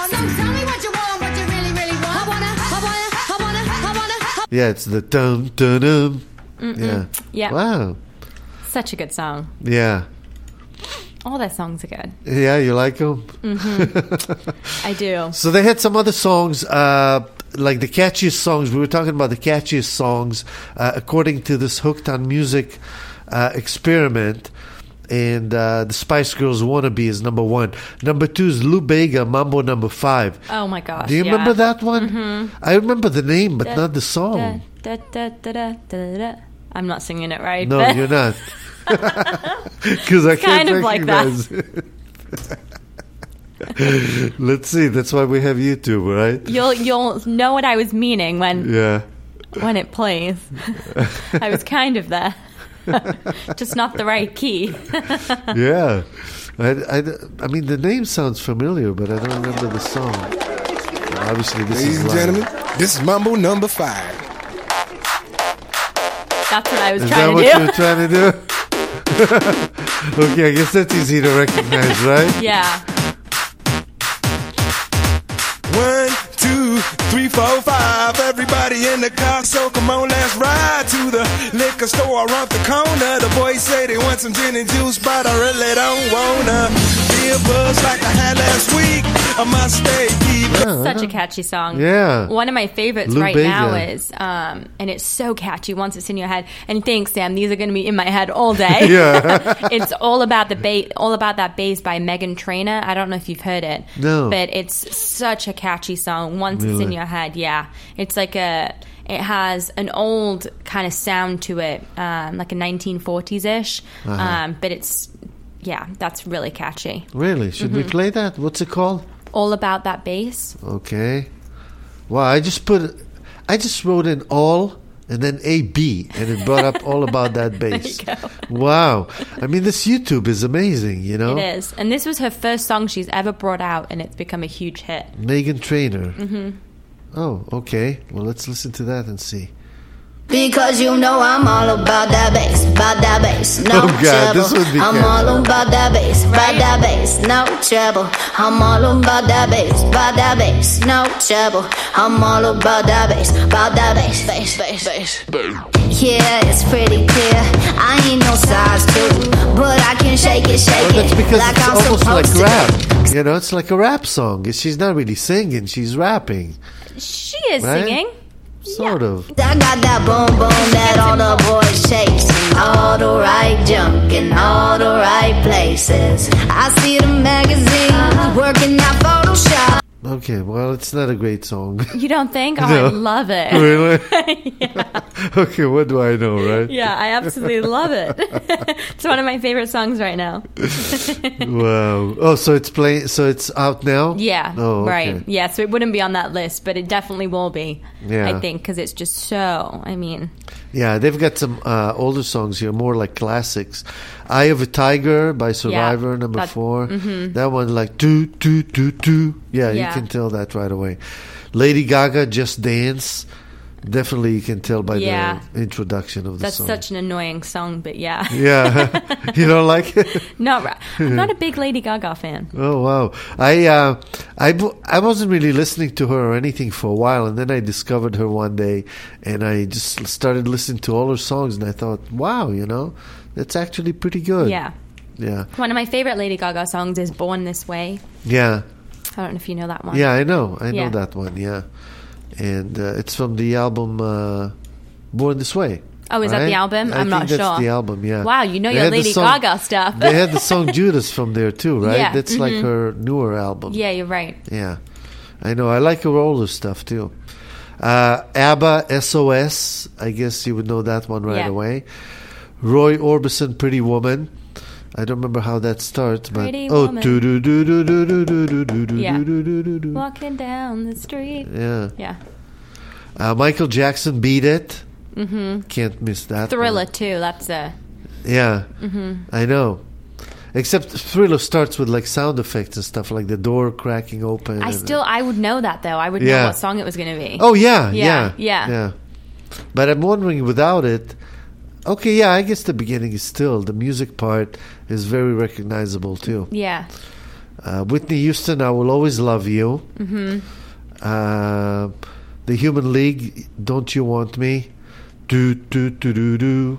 Speaker 3: Yeah, it's the dum dum dum. Yeah.
Speaker 4: Yeah.
Speaker 3: Wow.
Speaker 4: Such a good song.
Speaker 3: Yeah.
Speaker 4: All their songs are good.
Speaker 3: Yeah, you like them?
Speaker 4: I do.
Speaker 3: So they had some other songs, uh, like the catchiest songs. We were talking about the catchiest songs uh, according to this Hooked on Music uh, experiment. And uh, the Spice Girls Wannabe is number one. Number two is Lou Bega, Mambo Number Five.
Speaker 4: Oh my gosh!
Speaker 3: Do you
Speaker 4: yeah.
Speaker 3: remember that one? Mm-hmm. I remember the name, but
Speaker 4: Da,
Speaker 3: not the song.
Speaker 4: Da, da, da, da, da, da. I'm not singing it right.
Speaker 3: No,
Speaker 4: but
Speaker 3: you're not. Because I can't
Speaker 4: kind of like
Speaker 3: recognize it. Let's see. That's why we have YouTube, right?
Speaker 4: You'll you'll know what I was meaning when
Speaker 3: Yeah.
Speaker 4: when it plays. I was kind of there, just not the right key.
Speaker 3: Yeah. I, I, I mean, the name sounds familiar, but I don't remember the song. Obviously, this
Speaker 7: Ladies
Speaker 3: is
Speaker 7: and
Speaker 3: live.
Speaker 7: gentlemen, this is Mambo Number Five.
Speaker 4: That's what I was
Speaker 3: Is
Speaker 4: trying
Speaker 3: that
Speaker 4: to
Speaker 3: what
Speaker 4: do.
Speaker 3: you're trying to do? Okay, I guess that's easy to recognize, right?
Speaker 4: Yeah.
Speaker 7: One, two, three, four, five. Everybody in the car, so come on, let's ride to the liquor store around the corner. The boys say they want some gin and juice, but I really don't wanna be a buzz like I had last week. I must stay deep.
Speaker 4: Such a catchy song.
Speaker 3: Yeah.
Speaker 4: One of my favorites
Speaker 3: Lou
Speaker 4: right
Speaker 3: Bega.
Speaker 4: now is, um, and it's so catchy once it's in your head. And thanks, Sam. These are going to be in my head all day.
Speaker 3: Yeah.
Speaker 4: It's all about the ba- all about that bass by Megan Trainor. I don't know if you've heard it.
Speaker 3: No.
Speaker 4: But it's such a catchy song. Once it's
Speaker 3: Really?
Speaker 4: in your head, yeah. It's like a. It has an old kind of sound to it, um, like a nineteen forties ish.
Speaker 3: Uh-huh.
Speaker 4: Um, but it's, yeah, that's really catchy.
Speaker 3: Really? Should
Speaker 4: Mm-hmm.
Speaker 3: we play that? What's it called?
Speaker 4: All about that bass.
Speaker 3: Okay. Wow, I just put, I just wrote in all and then A B, and it brought up all about that bass.
Speaker 4: There you go.
Speaker 3: Wow. I mean, this YouTube is amazing, you know?
Speaker 4: It is. And this was her first song she's ever brought out, and it's become a huge hit.
Speaker 3: Megan Trainor. Mm-hmm. Oh, okay. Well, let's listen to that and see.
Speaker 8: Because you know I'm all about that bass, about that bass, no
Speaker 3: Oh, God,
Speaker 8: trouble.
Speaker 3: this would be
Speaker 8: I'm
Speaker 3: catchy.
Speaker 8: all about that bass, about that bass, no trouble. I'm all about that bass, about that bass, no trouble. I'm all about that bass, about that bass, bass, bass, bass. Yeah, it's pretty clear. I ain't no size two, but I can shake it, shake
Speaker 3: Well, that's
Speaker 8: it
Speaker 3: because
Speaker 8: like
Speaker 3: it's
Speaker 8: I'm
Speaker 3: almost like
Speaker 8: supposed to.
Speaker 3: rap. You know, it's like a rap song. She's not really singing, she's rapping.
Speaker 4: She is
Speaker 3: Right?
Speaker 4: singing.
Speaker 3: Sort of.
Speaker 8: I got that boom boom that all the boys chase, all the right junk in all the right places. I see the magazines working out Photoshop.
Speaker 3: Okay, well, it's not a great song.
Speaker 4: You don't think? Oh,
Speaker 3: No.
Speaker 4: I love it.
Speaker 3: Really?
Speaker 4: yeah.
Speaker 3: Okay, what do I know, right?
Speaker 4: yeah, I absolutely love it. It's one of my favorite songs right now.
Speaker 3: Wow. Oh, so it's playing. So it's out now.
Speaker 4: Yeah,
Speaker 3: Oh, okay.
Speaker 4: right. Yeah, so it wouldn't be on that list, but it definitely will be,
Speaker 3: Yeah.
Speaker 4: I think, because it's just so, I mean,
Speaker 3: Yeah, they've got some uh, older songs here, more like classics. "Eye of a Tiger" by Survivor, number
Speaker 4: that-
Speaker 3: four. That one, like do do do do. Yeah, you
Speaker 4: Yeah.
Speaker 3: can tell that right away. Lady Gaga, "Just Dance." Definitely, you can tell by
Speaker 4: Yeah.
Speaker 3: the introduction of the
Speaker 4: that's
Speaker 3: song.
Speaker 4: such an annoying song, but yeah.
Speaker 3: Yeah, you don't like it?
Speaker 4: Not, ra- I'm not a big Lady Gaga fan.
Speaker 3: Oh wow! I uh, I bu- I wasn't really listening to her or anything for a while, and then I discovered her one day, and I just started listening to all her songs, and I thought, wow, you know, that's actually pretty good.
Speaker 4: Yeah.
Speaker 3: yeah,
Speaker 4: One of my favorite Lady Gaga songs is Born This Way.
Speaker 3: yeah,
Speaker 4: I don't know if you know that one.
Speaker 3: yeah. I know, I know
Speaker 4: Yeah.
Speaker 3: that one. Yeah, and uh, it's from the album uh, "Born This Way."
Speaker 4: Oh, is that the
Speaker 3: right?
Speaker 4: album?
Speaker 3: I
Speaker 4: I'm
Speaker 3: think
Speaker 4: not
Speaker 3: that's
Speaker 4: sure.
Speaker 3: the album. Yeah.
Speaker 4: Wow, you know
Speaker 3: They
Speaker 4: your
Speaker 3: had the
Speaker 4: Lady
Speaker 3: song-
Speaker 4: Gaga stuff.
Speaker 3: They had the song "Judas" from there too, right?
Speaker 4: Yeah,
Speaker 3: That's like
Speaker 4: mhm.
Speaker 3: her newer album.
Speaker 4: Yeah, you're right.
Speaker 3: Yeah, I know. I like her older stuff too. Uh, ABBA, S O S. I guess you would know that one right
Speaker 4: Yeah.
Speaker 3: away. Roy Orbison, "Pretty Woman." I don't remember how that starts, but
Speaker 4: Pretty
Speaker 3: oh,
Speaker 4: Woman.
Speaker 3: do do do do do do do do do do
Speaker 4: Yeah.
Speaker 3: do do do do.
Speaker 4: Walking down the street.
Speaker 3: Yeah.
Speaker 4: Yeah.
Speaker 3: Uh, Michael Jackson, "Beat It." Mm-hmm. Can't miss that.
Speaker 4: Thriller,
Speaker 3: one.
Speaker 4: too. That's a.
Speaker 3: Yeah, I know. Except Thriller starts with like sound effects and stuff, like the door cracking open.
Speaker 4: I
Speaker 3: and-
Speaker 4: still, I would know that, though. I would know
Speaker 3: Yeah.
Speaker 4: what song it was going to be.
Speaker 3: Oh yeah, yeah,
Speaker 4: Yeah, yeah.
Speaker 3: yeah. But I'm wondering, without it, okay, yeah, I guess the beginning is still the music part is very recognizable too.
Speaker 4: Yeah.
Speaker 3: Uh, Whitney Houston, "I Will Always Love You." Mm-hmm. Uh, the Human League, "Don't You Want Me?" Do do do do do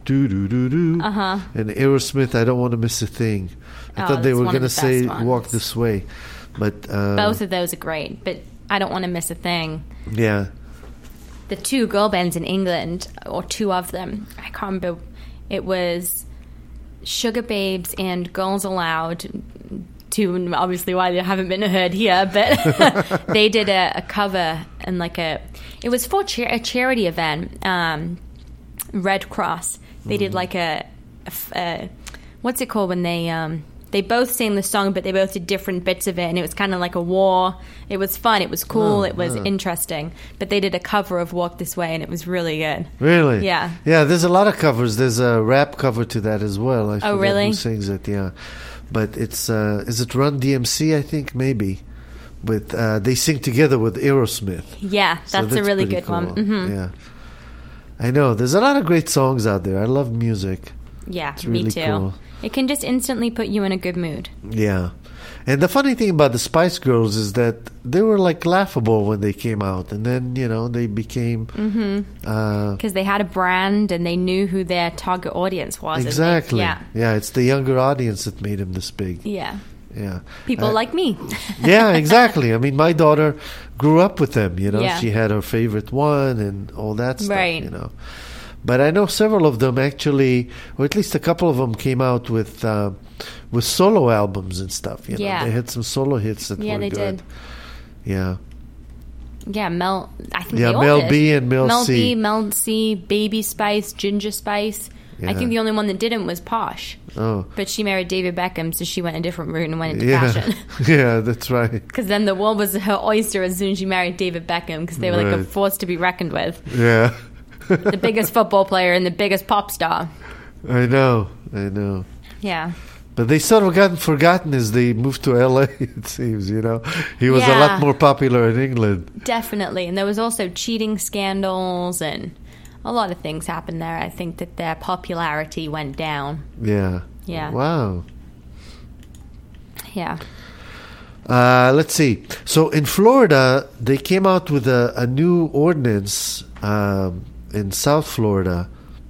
Speaker 3: do do do do.
Speaker 4: Uh-huh.
Speaker 3: And Aerosmith, I Don't Want to Miss a Thing. I
Speaker 4: Oh,
Speaker 3: thought they
Speaker 4: that's
Speaker 3: were
Speaker 4: one of
Speaker 3: going to
Speaker 4: the
Speaker 3: say
Speaker 4: best
Speaker 3: Walk
Speaker 4: ones.
Speaker 3: This Way. But uh,
Speaker 4: Both of those are great, but I Don't Want to Miss a Thing.
Speaker 3: yeah.
Speaker 4: The two girl bands in England, or two of them, I can't remember. It was Sugar Babes and Girls Aloud. Two, obviously, why they haven't been heard here, but they did a, a cover and like a. It was for cha- a charity event, um, Red Cross. They did like a, a f- a- what's it called when they um, they both sang the song, but they both did different bits of it, and it was kind of like a war. It was fun. It was cool.
Speaker 3: Oh,
Speaker 4: it was
Speaker 3: wow.
Speaker 4: interesting. But they did a cover of Walk This Way, and it was really good.
Speaker 3: Really?
Speaker 4: Yeah.
Speaker 3: Yeah, there's a lot of covers. There's a rap cover to that as well. I forget
Speaker 4: really?
Speaker 3: who sings it, yeah. But it's, uh, is it Run D M C, I think? Maybe. With, uh, they sing together with Aerosmith.
Speaker 4: Yeah, that's,
Speaker 3: So
Speaker 4: a really
Speaker 3: pretty
Speaker 4: good one.
Speaker 3: cool.
Speaker 4: hmm
Speaker 3: Yeah. I know. There's a lot of great songs out there. I love music.
Speaker 4: Yeah,
Speaker 3: It's
Speaker 4: me
Speaker 3: really
Speaker 4: too.
Speaker 3: cool.
Speaker 4: It can just instantly put you in a good mood.
Speaker 3: Yeah. And the funny thing about the Spice Girls is that they were like laughable when they came out. And then, you know, they became.
Speaker 4: Mm-hmm.
Speaker 3: Uh,
Speaker 4: Because they had a brand and they knew who their target audience was. and they-
Speaker 3: exactly.
Speaker 4: yeah.
Speaker 3: Yeah, it's the younger audience that made them this big.
Speaker 4: Yeah.
Speaker 3: Yeah.
Speaker 4: People
Speaker 3: Uh,
Speaker 4: like me.
Speaker 3: Yeah, exactly. I mean, my daughter grew up with them, you know.
Speaker 4: Yeah.
Speaker 3: She had her favorite one and all that stuff,
Speaker 4: Right.
Speaker 3: you know. But I know several of them actually, or at least a couple of them came out with uh, with solo albums and stuff, you know.
Speaker 4: Yeah.
Speaker 3: They had some solo hits that
Speaker 4: Yeah,
Speaker 3: were
Speaker 4: they
Speaker 3: good.
Speaker 4: did.
Speaker 3: Yeah.
Speaker 4: Yeah, Mel. I think
Speaker 3: Yeah,
Speaker 4: they all
Speaker 3: Mel
Speaker 4: did.
Speaker 3: B and Mel
Speaker 4: Mel
Speaker 3: C.
Speaker 4: B, Mel C, Baby Spice, Ginger Spice. I
Speaker 3: Yeah.
Speaker 4: think the only one that didn't was Posh.
Speaker 3: Oh.
Speaker 4: But she married David Beckham, so she went a different route and went into
Speaker 3: Yeah.
Speaker 4: fashion.
Speaker 3: Yeah, that's right.
Speaker 4: Because then the world was her oyster as soon as she married David Beckham, because they were like a
Speaker 3: Right.
Speaker 4: force to be reckoned with.
Speaker 3: Yeah.
Speaker 4: The biggest football player and the biggest pop star.
Speaker 3: I know. I know.
Speaker 4: Yeah.
Speaker 3: But they sort of gotten forgotten as they moved to L A, it seems, you know. He was a
Speaker 4: Yeah.
Speaker 3: lot more popular in England.
Speaker 4: Definitely. And there was also cheating scandals and a lot of things happened there. I think that their popularity went down.
Speaker 3: Yeah.
Speaker 4: Yeah.
Speaker 3: Wow.
Speaker 4: Yeah.
Speaker 3: Uh, let's see. So in Florida, they came out with a, a new ordinance um, in South Florida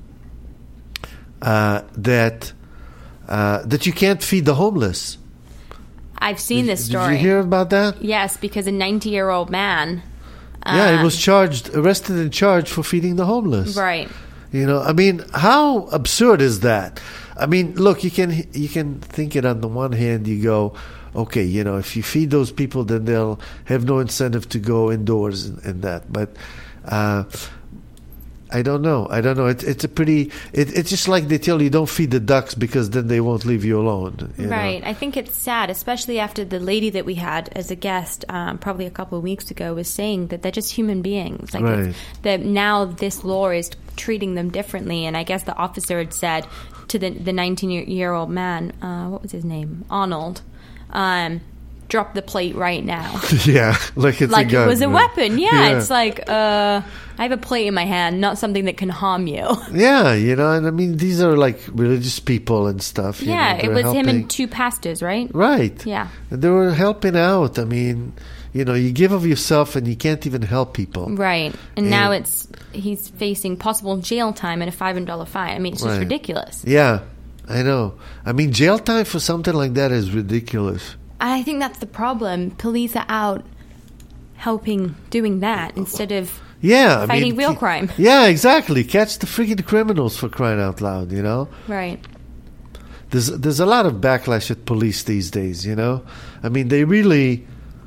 Speaker 3: uh, that uh, that you can't feed the homeless.
Speaker 4: I've seen this
Speaker 3: Did
Speaker 4: story.
Speaker 3: you hear about that?
Speaker 4: Yes, because a ninety-year-old man.
Speaker 3: Yeah, he
Speaker 4: um,
Speaker 3: was charged, arrested and charged for feeding the homeless.
Speaker 4: Right.
Speaker 3: You know, I mean, how absurd is that? I mean, look, you can you can think it on the one hand, you go, okay, you know, if you feed those people, then they'll have no incentive to go indoors and, and that. But uh, I don't know. I don't know. It's it's a pretty. It, it's just like they tell you don't feed the ducks because then they won't leave you alone. You
Speaker 4: Right.
Speaker 3: know?
Speaker 4: I think it's sad, especially after the lady that we had as a guest um, probably a couple of weeks ago was saying that they're just human beings. Like
Speaker 3: Right.
Speaker 4: it's, that now this law is treating them differently. And I guess the officer had said to the the nineteen-year-old man, uh, what was his name? Arnold. Um, drop the plate right now.
Speaker 3: Yeah, like it's
Speaker 4: like
Speaker 3: a gun.
Speaker 4: it was a
Speaker 3: right?
Speaker 4: weapon. Yeah, it's like uh, I have a plate in my hand, not something that can harm you.
Speaker 3: Yeah, you know, and I mean, these are like religious people and stuff. You
Speaker 4: Yeah,
Speaker 3: know,
Speaker 4: it
Speaker 3: they're
Speaker 4: was him
Speaker 3: helping-
Speaker 4: and two pastors, right?
Speaker 3: Right.
Speaker 4: Yeah.
Speaker 3: And they were helping out. I mean, you know, you give of yourself and you can't even help people.
Speaker 4: Right. And now
Speaker 3: And-
Speaker 4: it's he's facing possible jail time and a five hundred dollars fine. I mean, it's just
Speaker 3: Right.
Speaker 4: ridiculous.
Speaker 3: Yeah, I know. I mean, jail time for something like that is ridiculous.
Speaker 4: I think that's the problem. Police are out helping doing that instead of
Speaker 3: Yeah, I
Speaker 4: fighting
Speaker 3: mean,
Speaker 4: real
Speaker 3: ki-
Speaker 4: crime.
Speaker 3: Yeah, exactly. Catch the freaking criminals for crying out loud. You know,
Speaker 4: Right.
Speaker 3: there's there's a lot of backlash at police these days. You know, I mean, they really.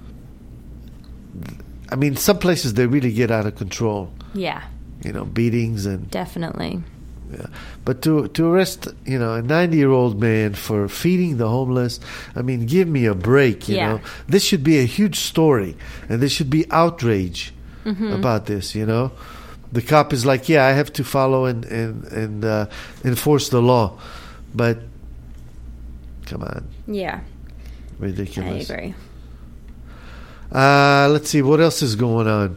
Speaker 3: I mean, some places they really get out of control.
Speaker 4: Yeah,
Speaker 3: You know, beatings and
Speaker 4: definitely.
Speaker 3: yeah. But to to arrest, you know, a ninety-year-old man for feeding the homeless, I mean, give me a break, you
Speaker 4: Yeah.
Speaker 3: know. This should be a huge story, and there should be outrage
Speaker 4: Mm-hmm.
Speaker 3: about this, you know. The cop is like, yeah, I have to follow and, and, and uh, enforce the law. But, come on,
Speaker 4: Yeah, I
Speaker 3: ridiculous.
Speaker 4: agree.
Speaker 3: Uh, let's see, what else is going on?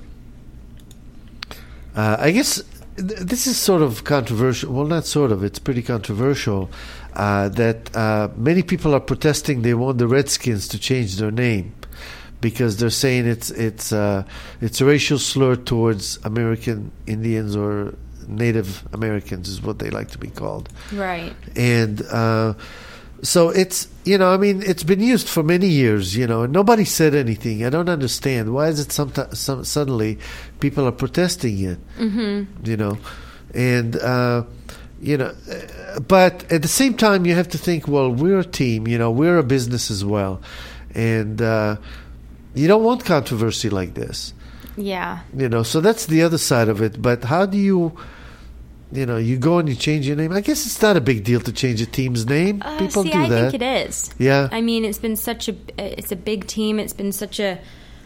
Speaker 3: Uh, I guess th- this is sort of controversial. Well, not sort of. It's pretty controversial uh, that uh, many people are protesting. They want the Redskins to change their name because they're saying it's it's uh, it's a racial slur towards American Indians or Native Americans is what they like to be called.
Speaker 4: Right.
Speaker 3: And uh, so it's, you know, I mean, it's been used for many years, you know, and nobody said anything. I don't understand. Why is it sometimes some, suddenly people are protesting it, mm-hmm. you know? And, uh, you know, uh, but at the same time, you have to think, well, we're a team, you know, we're a business as well. And uh, you don't want controversy like this.
Speaker 4: Yeah.
Speaker 3: You know, so that's the other side of it. But how do you... You know, you go and you change your name. I guess it's not a big deal to change a team's name.
Speaker 4: Uh,
Speaker 3: People
Speaker 4: see,
Speaker 3: do
Speaker 4: I
Speaker 3: that.
Speaker 4: think it is.
Speaker 3: Yeah.
Speaker 4: I mean, it's been such a it's a big team. It's been such a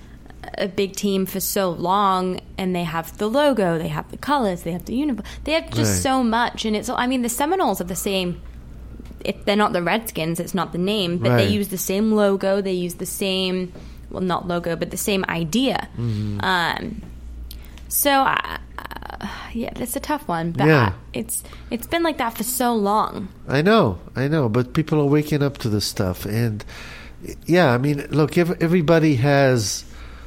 Speaker 4: a big team for so long, and they have the logo, they have the colors, they have the uniform. They have just
Speaker 3: Right.
Speaker 4: so much, and it's. I mean, the Seminoles are the same. If they're not the Redskins, it's not the name, but
Speaker 3: Right.
Speaker 4: they use the same logo. They use the same, well, not logo, but the same idea.
Speaker 3: Mm-hmm.
Speaker 4: Um, so. I, Yeah, it's a tough one, but
Speaker 3: Yeah.
Speaker 4: it's it's been like that for so long.
Speaker 3: I know, I know, but people are waking up to this stuff, and yeah, I mean, look, ev- everybody has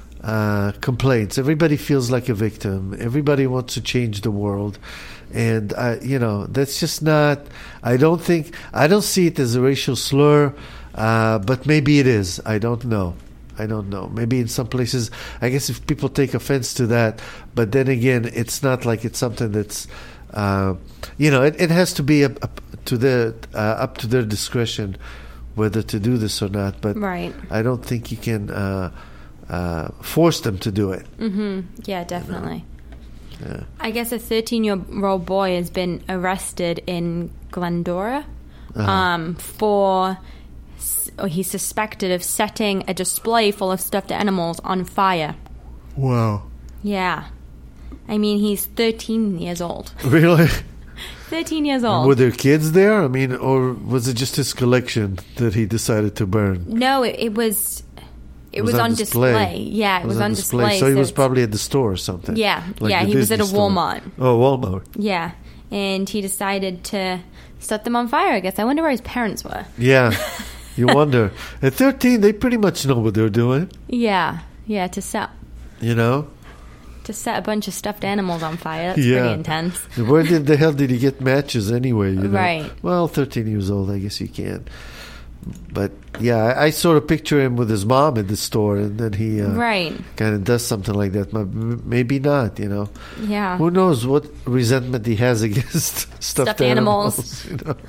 Speaker 3: uh, complaints. Everybody feels like a victim. Everybody wants to change the world, and uh, you know, that's just not. I don't think I don't see it as a racial slur, uh, but maybe it is. I don't know. I don't know. Maybe in some places, I guess if people take offense to that, but then again, it's not like it's something that's, uh, you know, it, it has to be up, up to their uh, up to their discretion whether to do this or not. But
Speaker 4: Right.
Speaker 3: I don't think you can uh, uh, force them to do it.
Speaker 4: Mm-hmm. Yeah, definitely.
Speaker 3: Yeah.
Speaker 4: I guess a thirteen-year-old boy has been arrested in Glendora
Speaker 3: Uh-huh.
Speaker 4: um, for. Or he's suspected of setting a display full of stuffed animals on fire.
Speaker 3: Wow.
Speaker 4: Yeah. I mean, he's thirteen years old.
Speaker 3: Really?
Speaker 4: thirteen years old.
Speaker 3: Were there kids there? I mean, or was it just his collection that he decided to burn?
Speaker 4: No, it, it was... It, was, on display. Yeah, it, was, on display.
Speaker 3: So he was
Speaker 4: it's-
Speaker 3: probably at the store or something.
Speaker 4: Yeah,
Speaker 3: Like
Speaker 4: yeah,
Speaker 3: the
Speaker 4: he was at
Speaker 3: Disney
Speaker 4: a
Speaker 3: store.
Speaker 4: Walmart.
Speaker 3: Oh, Walmart.
Speaker 4: Yeah, and he decided to set them on fire, I guess. I wonder where his parents were.
Speaker 3: Yeah. You wonder. At thirteen, they pretty much know what they're doing,
Speaker 4: Yeah, yeah, to set
Speaker 3: you know?
Speaker 4: to set a bunch of stuffed animals on fire. That's
Speaker 3: Yeah.
Speaker 4: pretty intense.
Speaker 3: Where did the hell did he get matches anyway? You know?
Speaker 4: Right.
Speaker 3: Well, thirteen years old, I guess you can. But yeah, I, I sort of picture him with his mom at the store, and then he uh,
Speaker 4: Right.
Speaker 3: kind of does something like that. But m- maybe not, you know.
Speaker 4: Yeah.
Speaker 3: Who knows what resentment he has against stuffed,
Speaker 4: Stuffed animals.
Speaker 3: animals you know?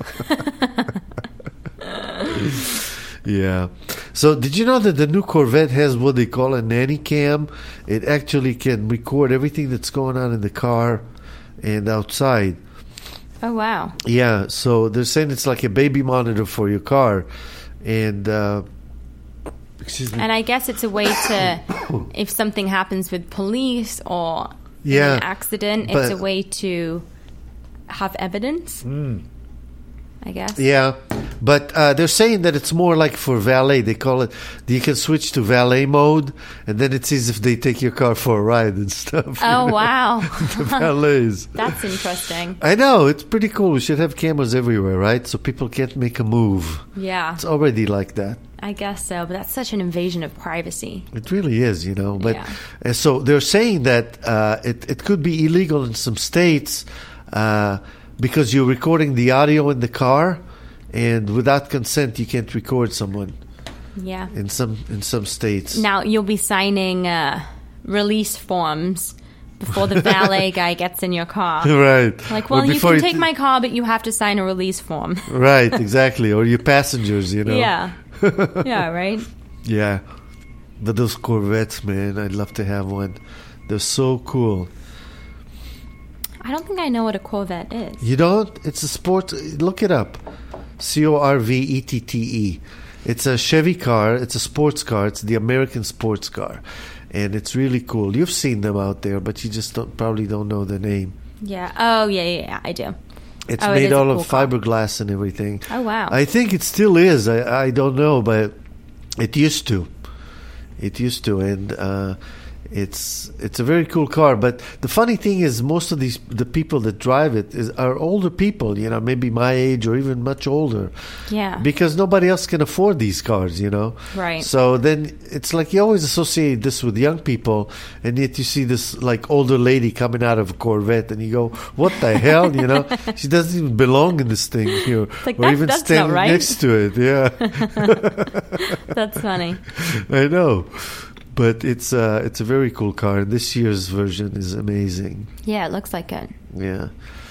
Speaker 3: Yeah. So did you know that the new Corvette has what they call a nanny cam? It actually can record everything that's going on in the car and outside.
Speaker 4: Oh, wow.
Speaker 3: Yeah. So they're saying it's like a baby monitor for your car. And, uh, excuse me.
Speaker 4: And I guess it's a way to, if something happens with police or
Speaker 3: Yeah,
Speaker 4: an accident,
Speaker 3: but-
Speaker 4: it's a way to have evidence. I guess.
Speaker 3: Yeah, but uh, they're saying that it's more like for valet. They call it, you can switch to valet mode, and then it sees if they take your car for a ride and stuff. you
Speaker 4: Oh,
Speaker 3: know,
Speaker 4: wow.
Speaker 3: The valets.
Speaker 4: That's interesting.
Speaker 3: I know, it's pretty cool. We should have cameras everywhere, right? So people can't make a move.
Speaker 4: Yeah,
Speaker 3: It's already like that.
Speaker 4: I guess so. But that's such an invasion of privacy.
Speaker 3: It really is, you know. But
Speaker 4: Yeah.
Speaker 3: and so they're saying that uh, it, it could be illegal in some states uh, because you're recording the audio in the car, and without consent, you can't record someone.
Speaker 4: Yeah.
Speaker 3: In some in some states.
Speaker 4: Now you'll be signing uh, release forms before the valet guy gets in your car.
Speaker 3: Right.
Speaker 4: Like,
Speaker 3: Or
Speaker 4: well, you
Speaker 3: before
Speaker 4: can
Speaker 3: it-
Speaker 4: take my car, but you have to sign a release form.
Speaker 3: Right, exactly. Or your passengers, you know.
Speaker 4: Yeah. Yeah, right?
Speaker 3: Yeah. But those Corvettes, man, I'd love to have one. They're so cool.
Speaker 4: I don't think I know what a Corvette is.
Speaker 3: You don't? It's a sport. Look it up. C O R V E T T E. It's a Chevy car. It's a sports car. It's the American sports car. And it's really cool. You've seen them out there, but you just don't, probably don't know the name.
Speaker 4: Yeah. Oh, yeah, yeah, yeah I do.
Speaker 3: It's
Speaker 4: Oh, it
Speaker 3: made
Speaker 4: is a
Speaker 3: out
Speaker 4: cool
Speaker 3: of
Speaker 4: car.
Speaker 3: fiberglass and everything.
Speaker 4: Oh, wow.
Speaker 3: I think it still is. I, I don't know, but it used to. It used to. And uh, it's it's a very cool car. But the funny thing is, most of these the people that drive it is are older people. You know, maybe my age or even much older.
Speaker 4: Yeah.
Speaker 3: Because nobody else can afford these cars. You know.
Speaker 4: Right.
Speaker 3: So then it's like you always associate this with young people, and yet you see this like older lady coming out of a Corvette, and you go, "What the hell?" You know, she doesn't even belong in this thing here,
Speaker 4: like,
Speaker 3: or
Speaker 4: that-
Speaker 3: even
Speaker 4: that's not
Speaker 3: standing
Speaker 4: right.
Speaker 3: next to it. Yeah.
Speaker 4: That's funny.
Speaker 3: I know, but it's uh, it's a very cool car. This year's version is amazing.
Speaker 4: Yeah, it looks like it.
Speaker 3: Yeah,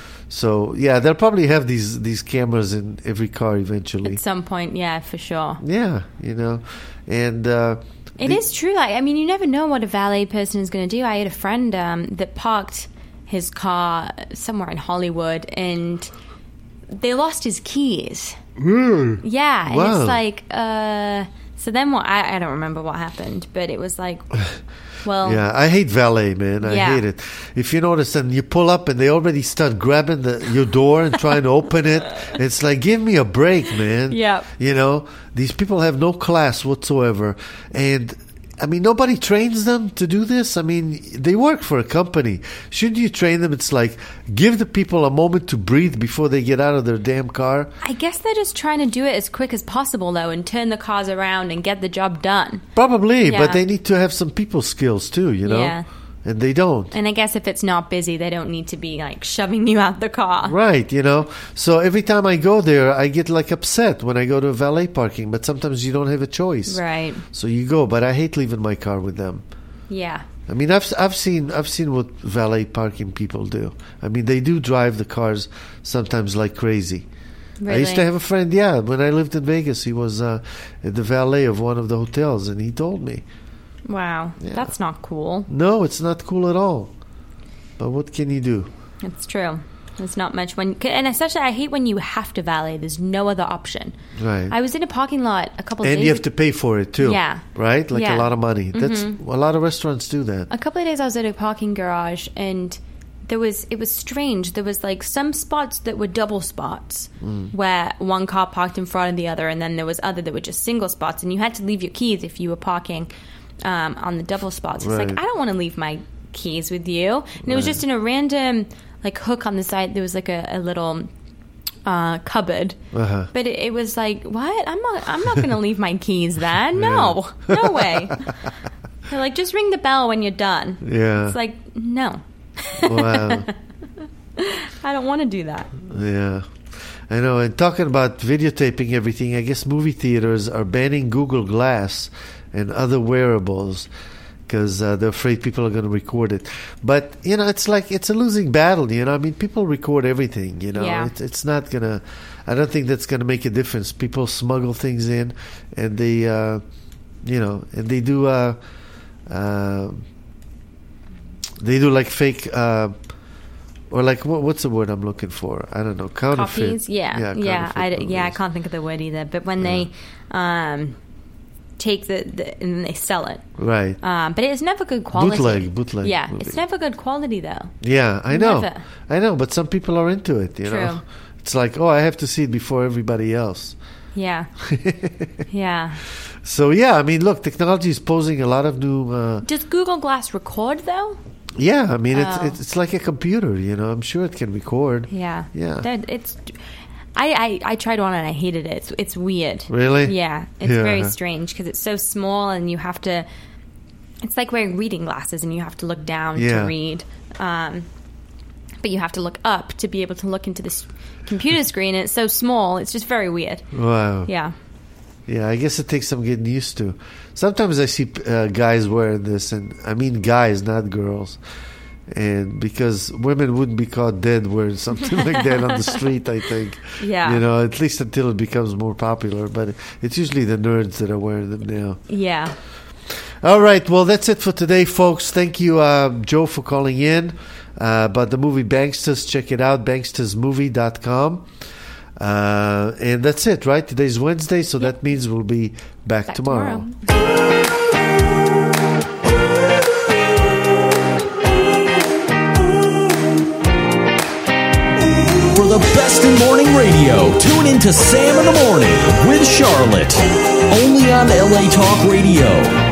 Speaker 3: so yeah, they'll probably have these these cameras in every car eventually.
Speaker 4: At some point, yeah, for sure.
Speaker 3: Yeah, you know, and uh,
Speaker 4: It
Speaker 3: the-
Speaker 4: is true. Like, I mean, you never know what a valet person is going to do. I had a friend um, that parked his car somewhere in Hollywood, and they lost his keys.
Speaker 3: Really?
Speaker 4: Yeah, and
Speaker 3: Wow.
Speaker 4: it's like, uh, so then what? I, I don't remember what happened, but it was like, well,
Speaker 3: Yeah, I hate valet, man. I
Speaker 4: Yeah.
Speaker 3: hate it. If you notice, and you pull up and they already start grabbing the, your door and trying to open it, it's like, give me a break, man.
Speaker 4: Yep.
Speaker 3: You know, these people have no class whatsoever. And, I mean, nobody trains them to do this. I mean, they work for a company. Shouldn't you train them? It's like, give the people a moment to breathe before they get out of their damn car.
Speaker 4: I guess they're just trying to do it as quick as possible, though, and turn the cars around and get the job done.
Speaker 3: Probably,
Speaker 4: Yeah.
Speaker 3: but they need to have some people skills too, you know?
Speaker 4: Yeah.
Speaker 3: And they don't.
Speaker 4: And I guess if it's not busy, they don't need to be like shoving you out the car.
Speaker 3: Right, you know. So every time I go there, I get like upset when I go to valet parking, but sometimes you don't have a choice.
Speaker 4: Right.
Speaker 3: So you go, but I hate leaving my car with them.
Speaker 4: Yeah.
Speaker 3: I mean, I've I've seen I've seen what valet parking people do. I mean, they do drive the cars sometimes like crazy. I used to
Speaker 4: Really?
Speaker 3: have a friend, yeah, when I lived in Vegas, he was uh, the valet of one of the hotels, and he told me,
Speaker 4: Wow.
Speaker 3: Yeah.
Speaker 4: That's not cool.
Speaker 3: no, it's not cool at all. But what can you do?
Speaker 4: It's true. There's not much when, and especially I hate when you have to valet. There's no other option.
Speaker 3: Right.
Speaker 4: I was in a parking lot a couple
Speaker 3: And
Speaker 4: days
Speaker 3: you have to pay for it too.
Speaker 4: Yeah.
Speaker 3: Right? Like
Speaker 4: Yeah.
Speaker 3: a lot of money. That's
Speaker 4: Mhm.
Speaker 3: a lot of restaurants do that.
Speaker 4: a couple of days I was at a parking garage, and there was it was strange. There was like some spots that were double spots
Speaker 3: Mm.
Speaker 4: where one car parked in front of the other, and then there was other that were just single spots, and you had to leave your keys if you were parking um, on the double spots. It's
Speaker 3: Right.
Speaker 4: like, I don't want to leave my keys with you. And it was
Speaker 3: Right.
Speaker 4: just in a random like hook on the side. There was like a, a little uh, cupboard.
Speaker 3: Uh-huh.
Speaker 4: But it, it was like, what? I'm not. I'm not going to leave my keys there. No, no way. They're like, just ring the bell when you're done.
Speaker 3: Yeah.
Speaker 4: It's like, no,
Speaker 3: Wow.
Speaker 4: I don't want to do that.
Speaker 3: Yeah. I know. And talking about videotaping everything, I guess movie theaters are banning Google Glass and other wearables because uh, they're afraid people are going to record it. But, you know, it's like it's a losing battle, you know. I mean, people record everything, you know.
Speaker 4: Yeah.
Speaker 3: It, it's not going to, I don't think that's going to make a difference. People smuggle things in and they, uh, you know, and they do, uh, uh, they do like fake, uh, or like, what, what's the word I'm looking for? I don't know. Counterfeit.
Speaker 4: Copies, yeah, yeah,
Speaker 3: yeah.
Speaker 4: I,
Speaker 3: counterfeit
Speaker 4: yeah. I
Speaker 3: movies.
Speaker 4: can't think of the word either. But when they um, take the, the and then they sell it,
Speaker 3: Right.
Speaker 4: um, but it's never good quality.
Speaker 3: Bootleg, bootleg
Speaker 4: Yeah,
Speaker 3: movie.
Speaker 4: it's never good quality though.
Speaker 3: Yeah, I know.
Speaker 4: Never.
Speaker 3: I know, but some people are into it, you know.
Speaker 4: True.
Speaker 3: It's like, oh, I have to see it before everybody else.
Speaker 4: Yeah, yeah.
Speaker 3: So, yeah, I mean, look, technology is posing a lot of new... Uh,
Speaker 4: Does Google Glass record though?
Speaker 3: yeah, I mean,
Speaker 4: Oh.
Speaker 3: it's, it's it's like a computer, you know. I'm sure it can record.
Speaker 4: Yeah,
Speaker 3: Yeah.
Speaker 4: That, it's. I, I I tried one and I hated it. It's it's weird.
Speaker 3: Really?
Speaker 4: Yeah, it's
Speaker 3: Yeah.
Speaker 4: very strange because it's so small and you have to. It's like wearing reading glasses and you have to look down
Speaker 3: Yeah.
Speaker 4: to read, um, but you have to look up to be able to look into this computer screen. And it's so small. It's just very weird.
Speaker 3: Wow.
Speaker 4: Yeah.
Speaker 3: Yeah, I guess it takes some getting used to. Sometimes I see uh, guys wearing this, and I mean guys, not girls. And because women wouldn't be caught dead wearing something like that on the street, I think.
Speaker 4: Yeah.
Speaker 3: You know, at least until it becomes more popular. But it's usually the nerds that are wearing them now.
Speaker 4: Yeah.
Speaker 3: All right, well, that's it for today, folks. Thank you, uh, Joe, for calling in uh, about the movie Banksters. Check it out, banksters movie dot com. Uh, and that's it, right? Today's Wednesday, so that means we'll be back,
Speaker 4: Back
Speaker 3: tomorrow.
Speaker 4: tomorrow.
Speaker 2: For the best in morning radio, tune in to Sam in the Morning with Charlotte. Only on L A Talk Radio.